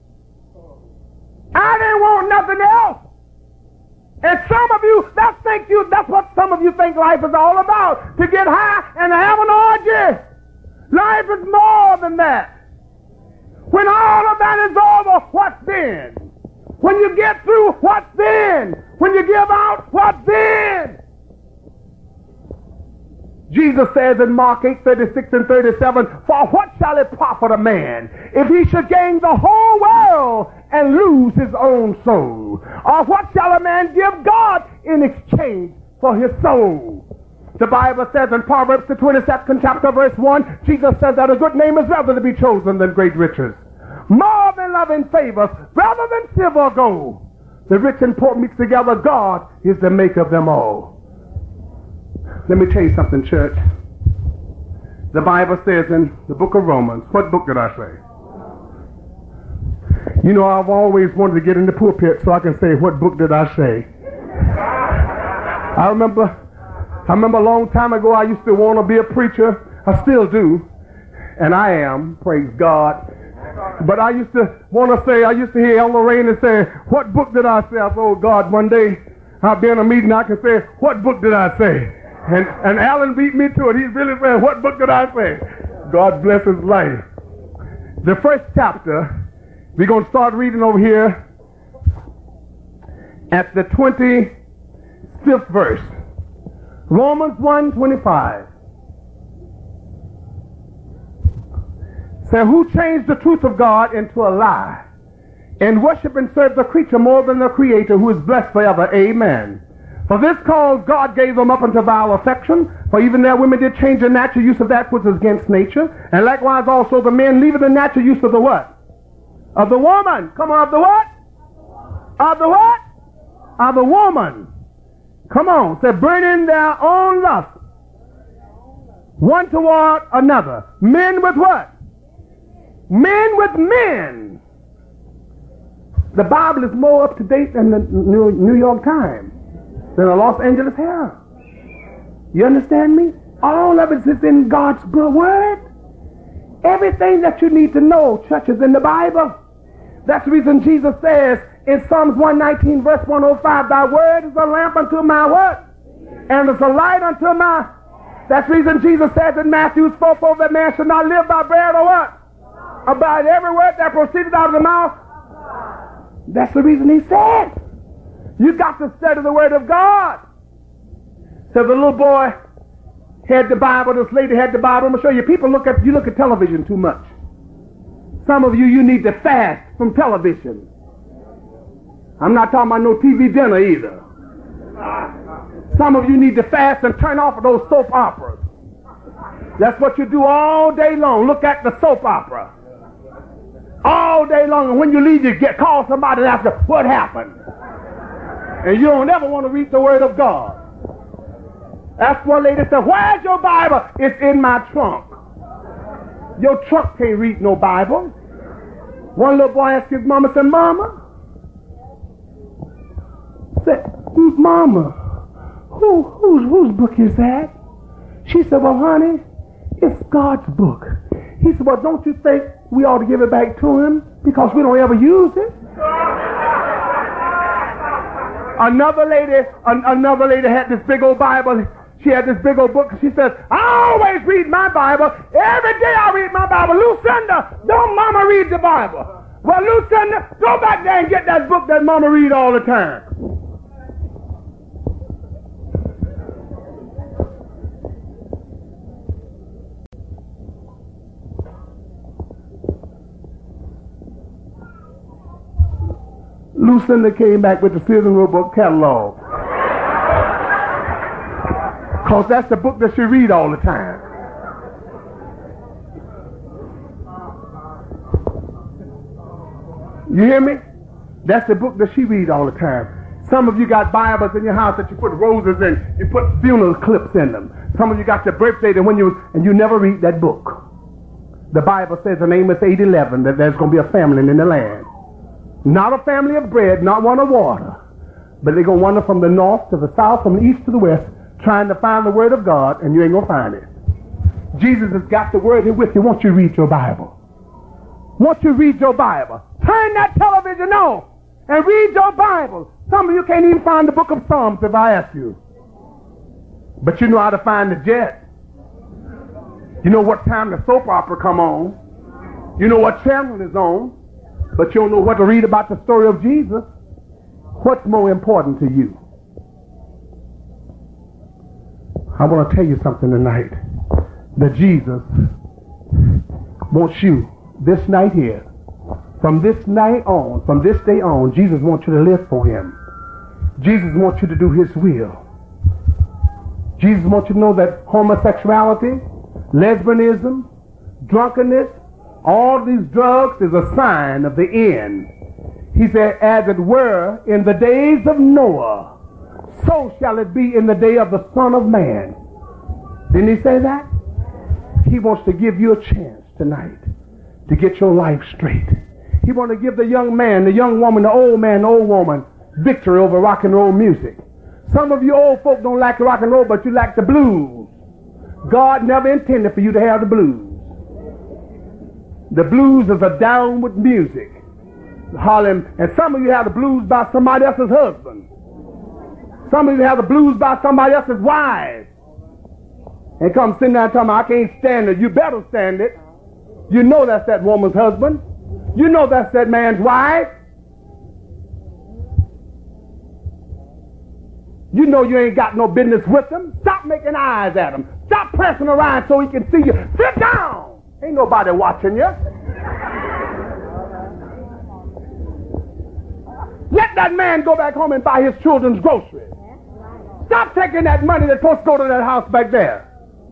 S1: I didn't want nothing else. And some of you, that's think you, that's what some of you think life is all about, to get high and to have an orgy. Life is more than that. When all of that is over, what then? When you get through, what then? When you give out, what then? Jesus says in Mark eight, thirty-six and thirty-seven, for what shall it profit a man if he should gain the whole world and lose his own soul? Or what shall a man give God in exchange for his soul? The Bible says in Proverbs the twenty-second chapter verse one, Jesus says that a good name is rather to be chosen than great riches, more than loving favors, rather than silver or gold. The rich and poor mixed together, God is the maker of them all. Let me tell you something, church. The Bible says in the book of Romans, what book did I say? You know, I've always wanted to get in the pulpit so I can say, what book did I say? I remember, I remember a long time ago I used to want to be a preacher. I still do, and I am, praise God. But I used to want to say, I used to hear Elder Rain say, what book did I say? I said, oh God, one day I'll be in a meeting, I can say, what book did I say? And, and Alan beat me to it. He's really saying, what book did I say? God bless his life. The first chapter, we're going to start reading over here at the twenty-fifth verse. Romans one twenty-five. Say, who changed the truth of God into a lie and worship and serve the creature more than the Creator, who is blessed forever. Amen. For this cause God gave them up unto vile affection, for even their women did change the natural use of that which is against nature, and likewise also the men leaving the natural use of the what? Of the woman. Come on, of the what? Of the what? Of the woman. Come on. Say, burning their own lust, one toward another. Men with what? Men with men. The Bible is more up to date than the New York Times, than the Los Angeles Herald. You understand me? All of it is in God's word. Everything that you need to know, church, is in the Bible. That's the reason Jesus says in Psalms one nineteen verse one oh five, thy word is a lamp unto my what? And it's a light unto my... That's the reason Jesus says in Matthew four four, that man should not live by bread or what? About every word that proceeded out of the mouth. That's the reason he said. You got to study the word of God. So the little boy had the Bible, this lady had the Bible. I'm going to show you. People look at, you look at television too much. Some of you, you need to fast from television. I'm not talking about no T V dinner either. Some of you need to fast and turn off of those soap operas. That's what you do all day long. Look at the soap opera. All day long. And when you leave, you get call somebody and ask them, what happened? And you don't ever want to read the word of God. That's one lady said, where's your Bible? It's in my trunk. Your trunk can't read no Bible. One little boy asked his mama, said, Mama, said, Mama, who, whose, whose book is that? She said, well, honey, it's God's book. He said, well, don't you think we ought to give it back to him because we don't ever use it? Another lady, an, another lady had this big old Bible. She had this big old book. She says, I always read my Bible. Every day I read my Bible. Lucinda, don't Mama read the Bible? Well, Lucinda, go back there and get that book that Mama read all the time. Lucinda came back with the Sears and Roebuck catalog. Because that's the book that she read all the time. You hear me? That's the book that she read all the time. Some of you got Bibles in your house that you put roses in, you put funeral clips in them. Some of you got your birthday and when you and you never read that book. The Bible says in Amos eight eleven that there's going to be a famine in the land. Not a family of bread, not one of water, but they're going to wander from the north to the south, from the east to the west, trying to find the word of God, and you ain't going to find it. Jesus has got the word here with you. Won't you read your Bible? Won't you read your Bible? Turn that television on and read your Bible. Some of you can't even find the book of Psalms if I ask you. But you know how to find the jet. You know what time the soap opera come on. You know what channel is on. But you don't know what to read about the story of Jesus. What's more important to you? I want to tell you something tonight. That Jesus wants you this night here. From this night on, from this day on, Jesus wants you to live for him. Jesus wants you to do his will. Jesus wants you to know that homosexuality, lesbianism, drunkenness, all these drugs is a sign of the end. He said, as it were in the days of Noah, so shall it be in the day of the Son of Man. Didn't he say that? He wants to give you a chance tonight to get your life straight. He wants to give the young man, the young woman, the old man, the old woman victory over rock and roll music. Some of you old folk don't like rock and roll, but you like the blues. God never intended for you to have the blues. The blues is a downward music. Hollering, and some of you have the blues by somebody else's husband. Some of you have the blues by somebody else's wife. And come sitting down and tell me, I can't stand it. You better stand it. You know that's that woman's husband. You know that's that man's wife. You know you ain't got no business with them. Stop making eyes at him. Stop pressing around so he can see you. Sit down. Ain't nobody watching you. Let that man go back home and buy his children's groceries. Stop taking that money that's supposed to go to that house back there.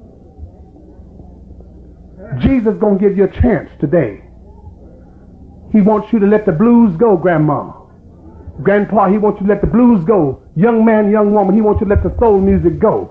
S1: Jesus is going to give you a chance today. He wants you to let the blues go, Grandma. Grandpa, he wants you to let the blues go. Young man, young woman, he wants you to let the soul music go.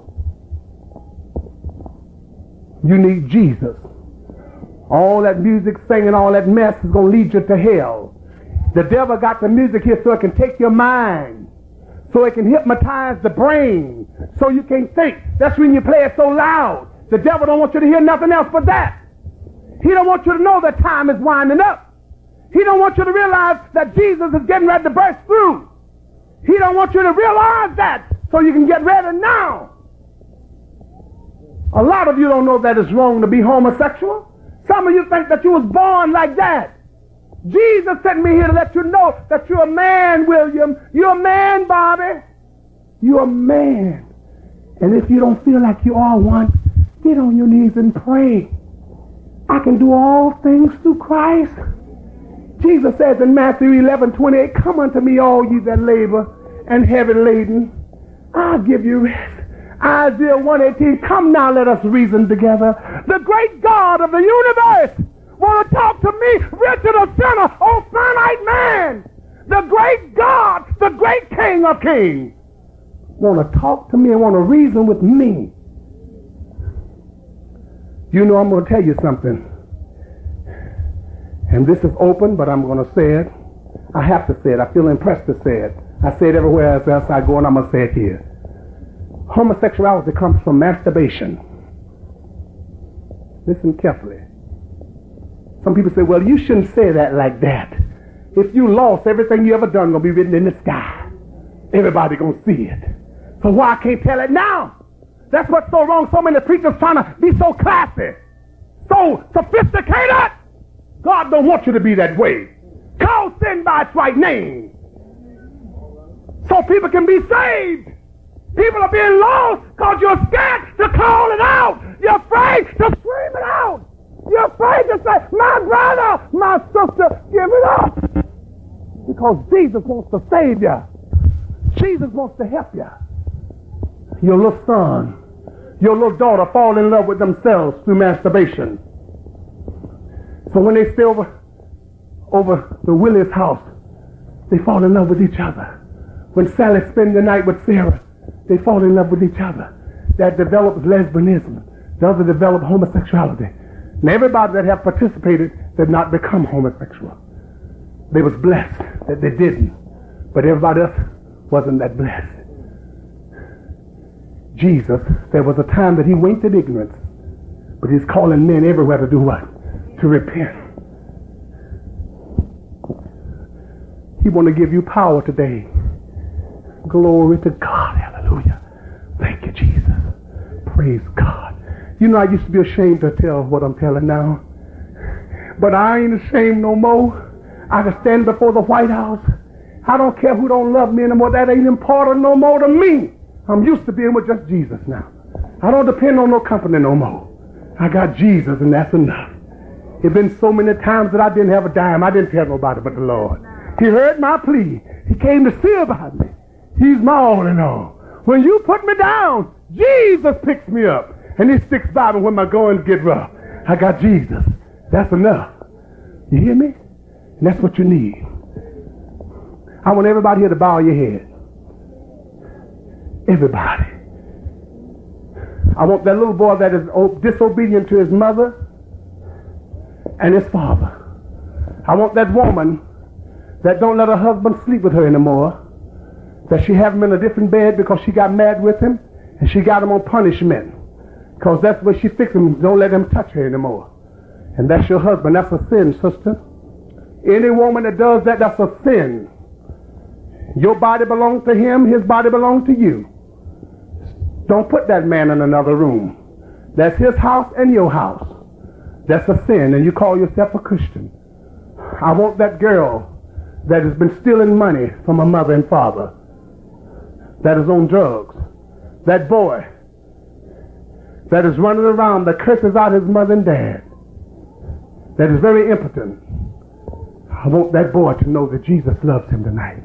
S1: You need Jesus. All that music singing, all that mess is going to lead you to hell. The devil got the music here so it can take your mind, so it can hypnotize the brain, so you can't think. That's when you play it so loud. The devil don't want you to hear nothing else but that. He don't want you to know that time is winding up. He don't want you to realize that Jesus is getting ready to burst through. He don't want you to realize that so you can get ready now. A lot of you don't know that it's wrong to be homosexual. Some of you think that you was born like that. Jesus sent me here to let you know that you're a man, William. You're a man, Bobby. You're a man. And if you don't feel like you are one, get on your knees and pray. I can do all things through Christ. Jesus says in Matthew eleven twenty-eight, come unto me, all ye that labor and heavy laden. I'll give you rest. Isaiah one eighteen, come now, let us reason together. The great God of the universe want to talk to me, Richard, a sinner, oh finite man. The great God, the great King of kings, want to talk to me and want to reason with me. You know, I'm going to tell you something. And this is open, but I'm going to say it. I have to say it. I feel impressed to say it. I say it everywhere else I go, and I'm going to say it here. Homosexuality comes from masturbation. Listen carefully. Some people say, well, you shouldn't say that like that. If you lost, everything you ever done going to be written in the sky. Everybody going to see it. So why I can't tell it now? That's what's so wrong. So many preachers trying to be so classy, so sophisticated. God don't want you to be that way. Call sin by its right name, so people can be saved. People are being lost because you're scared to call it out. You're afraid to scream it out. You're afraid to say, my brother, my sister, give it up. Because Jesus wants to save you. Jesus wants to help you. Your little son, your little daughter fall in love with themselves through masturbation. So when they stay over, over the Willis house, they fall in love with each other. When Sally spends the night with Sarah, they fall in love with each other. That develops lesbianism. The other develops homosexuality. And everybody that have participated did not become homosexual. They was blessed that they didn't. But everybody else wasn't that blessed. Jesus, there was a time that he winked at ignorance. But he's calling men everywhere to do what? To repent. He want to give you power today. Glory to God. Hallelujah. Thank you, Jesus. Praise God. You know, I used to be ashamed to tell what I'm telling now. But I ain't ashamed no more. I can stand before the White House. I don't care who don't love me anymore. That ain't important no more to me. I'm used to being with just Jesus now. I don't depend on no company no more. I got Jesus, and that's enough. It's been so many times that I didn't have a dime. I didn't tell nobody but the Lord. He heard my plea. He came to see about me. He's my all in all. When you put me down, Jesus picks me up. And he sticks by me when my goings get rough. I got Jesus. That's enough. You hear me? And that's what you need. I want everybody here to bow your head. Everybody. I want that little boy that is disobedient to his mother and his father. I want that woman that don't let her husband sleep with her anymore, that she have him in a different bed because she got mad with him and she got him on punishment because that's where she fixed him. Don't let him touch her anymore. And that's your husband. That's a sin, sister. Any woman that does that, that's a sin. Your body belongs to him. His body belongs to you. Don't put that man in another room. That's his house and your house. That's a sin, and you call yourself a Christian. I want that girl that has been stealing money from her mother and father, that is on drugs, that boy that is running around that curses out his mother and dad, that is very impotent. I want that boy to know that Jesus loves him tonight.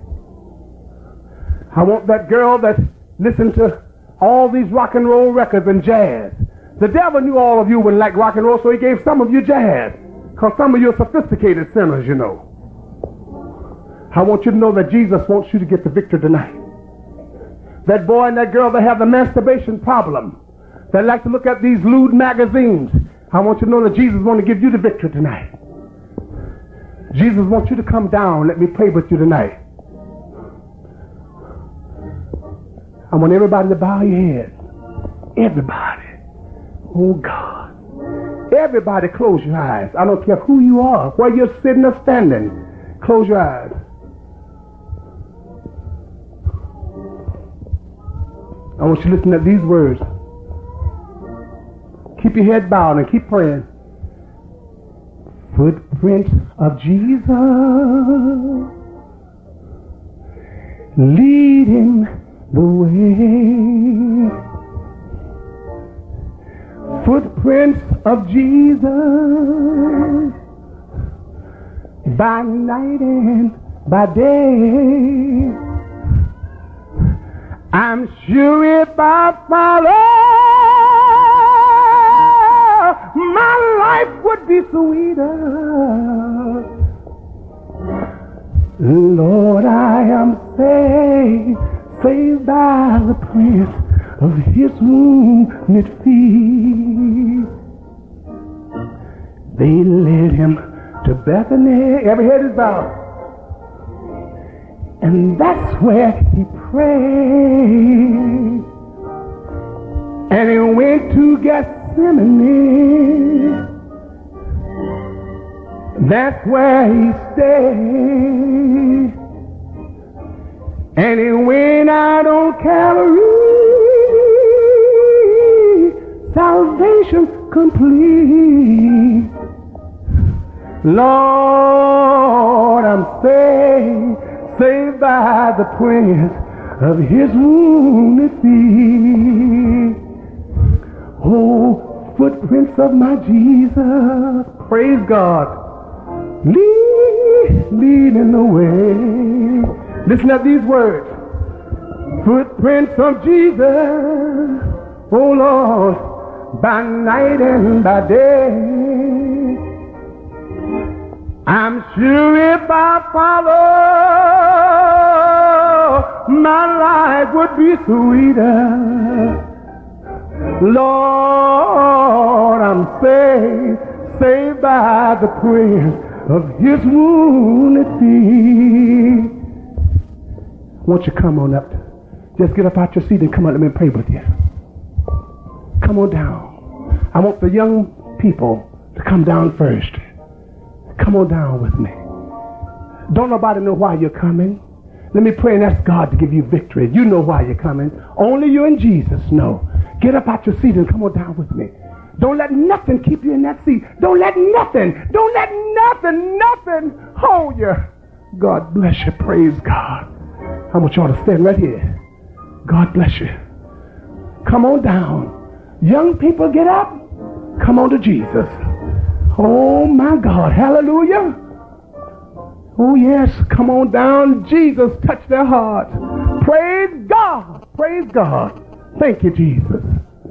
S1: I want that girl that listens to all these rock and roll records and jazz. The devil knew all of you wouldn't like rock and roll, so he gave some of you jazz, because some of you are sophisticated sinners, you know. I want you to know that Jesus wants you to get the victory tonight. That boy and that girl that have the masturbation problem, that like to look at these lewd magazines, I want you to know that Jesus wants to give you the victory tonight. Jesus wants you to come down. Let me pray with you tonight. I want everybody to bow your head. Everybody. Oh God. Everybody close your eyes. I don't care who you are, where you're sitting or standing. Close your eyes. I want you to listen to these words. Keep your head bowed and keep praying. Footprints of Jesus leading the way. Footprints of Jesus by night and by day. I'm sure if I follow, my life would be sweeter. Lord, I am saved, saved by the prints of his wounded feet. They led him to Bethany. Every head is bowed. And that's where he prayed. And he went to Gethsemane. That's where he stayed. And he went out on Calvary, salvation complete. Lord, I'm saved, saved by the prints of his wounded feet. Oh, footprints of my Jesus, praise God, lead, leading the way. Listen to these words. Footprints of Jesus, oh Lord, by night and by day. I'm sure if I follow, my life would be sweeter. Lord, I'm saved, saved by the praise of his wounded feet. Won't you come on up? Just get up out your seat and come on, let me pray with you. Come on down. I want the young people to come down first. Come on down with me. Don't nobody know why you're coming. Let me pray and ask God to give you victory. You know why you're coming. Only you and Jesus know. Get up out your seat and come on down with me. Don't let nothing keep you in that seat. Don't let nothing, don't let nothing, nothing hold you. God bless you. Praise God. I want you all to stand right here. God bless you. Come on down. Young people, get up. Come on to Jesus. Oh my God. Hallelujah. Oh yes. Come on down. Jesus touched their hearts. Praise God. Praise God. Thank you, Jesus.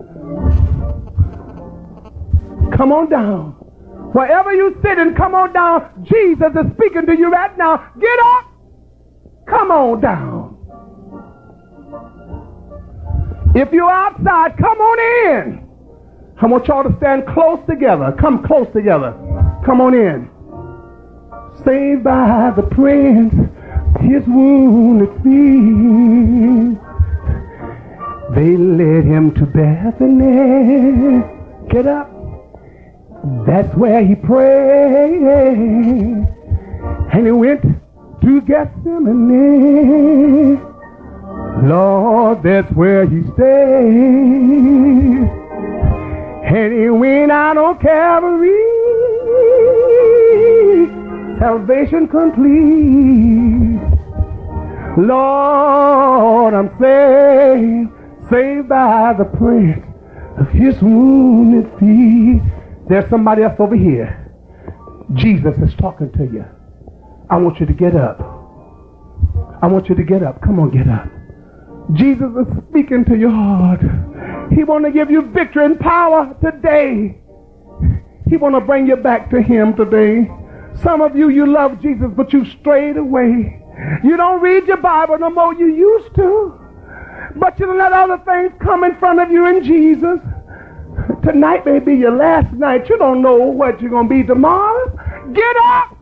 S1: Come on down. Wherever you sit and come on down. Jesus is speaking to you right now. Get up. Come on down. If you're outside, come on in. I want y'all to stand close together. Come close together. Come on in. Saved by the prince, his wounded feet. They led him to Bethany. Get up. That's where he prayed. And he went to Gethsemane. Lord, that's where he stayed. And he went out on Calvary. Salvation complete. Lord, I'm saved, saved by the praise of his wounded feet. There's somebody else over here. Jesus is talking to you. I want you to get up. I want you to get up. Come on, get up. Jesus is speaking to your heart. He want to give you victory and power today. He want to bring you back to him today. Some of you, you love Jesus, but you strayed away. You don't read your Bible no more you used to. But you don't let other things come in front of you in Jesus. Tonight may be your last night. You don't know what you're going to be tomorrow. Get up.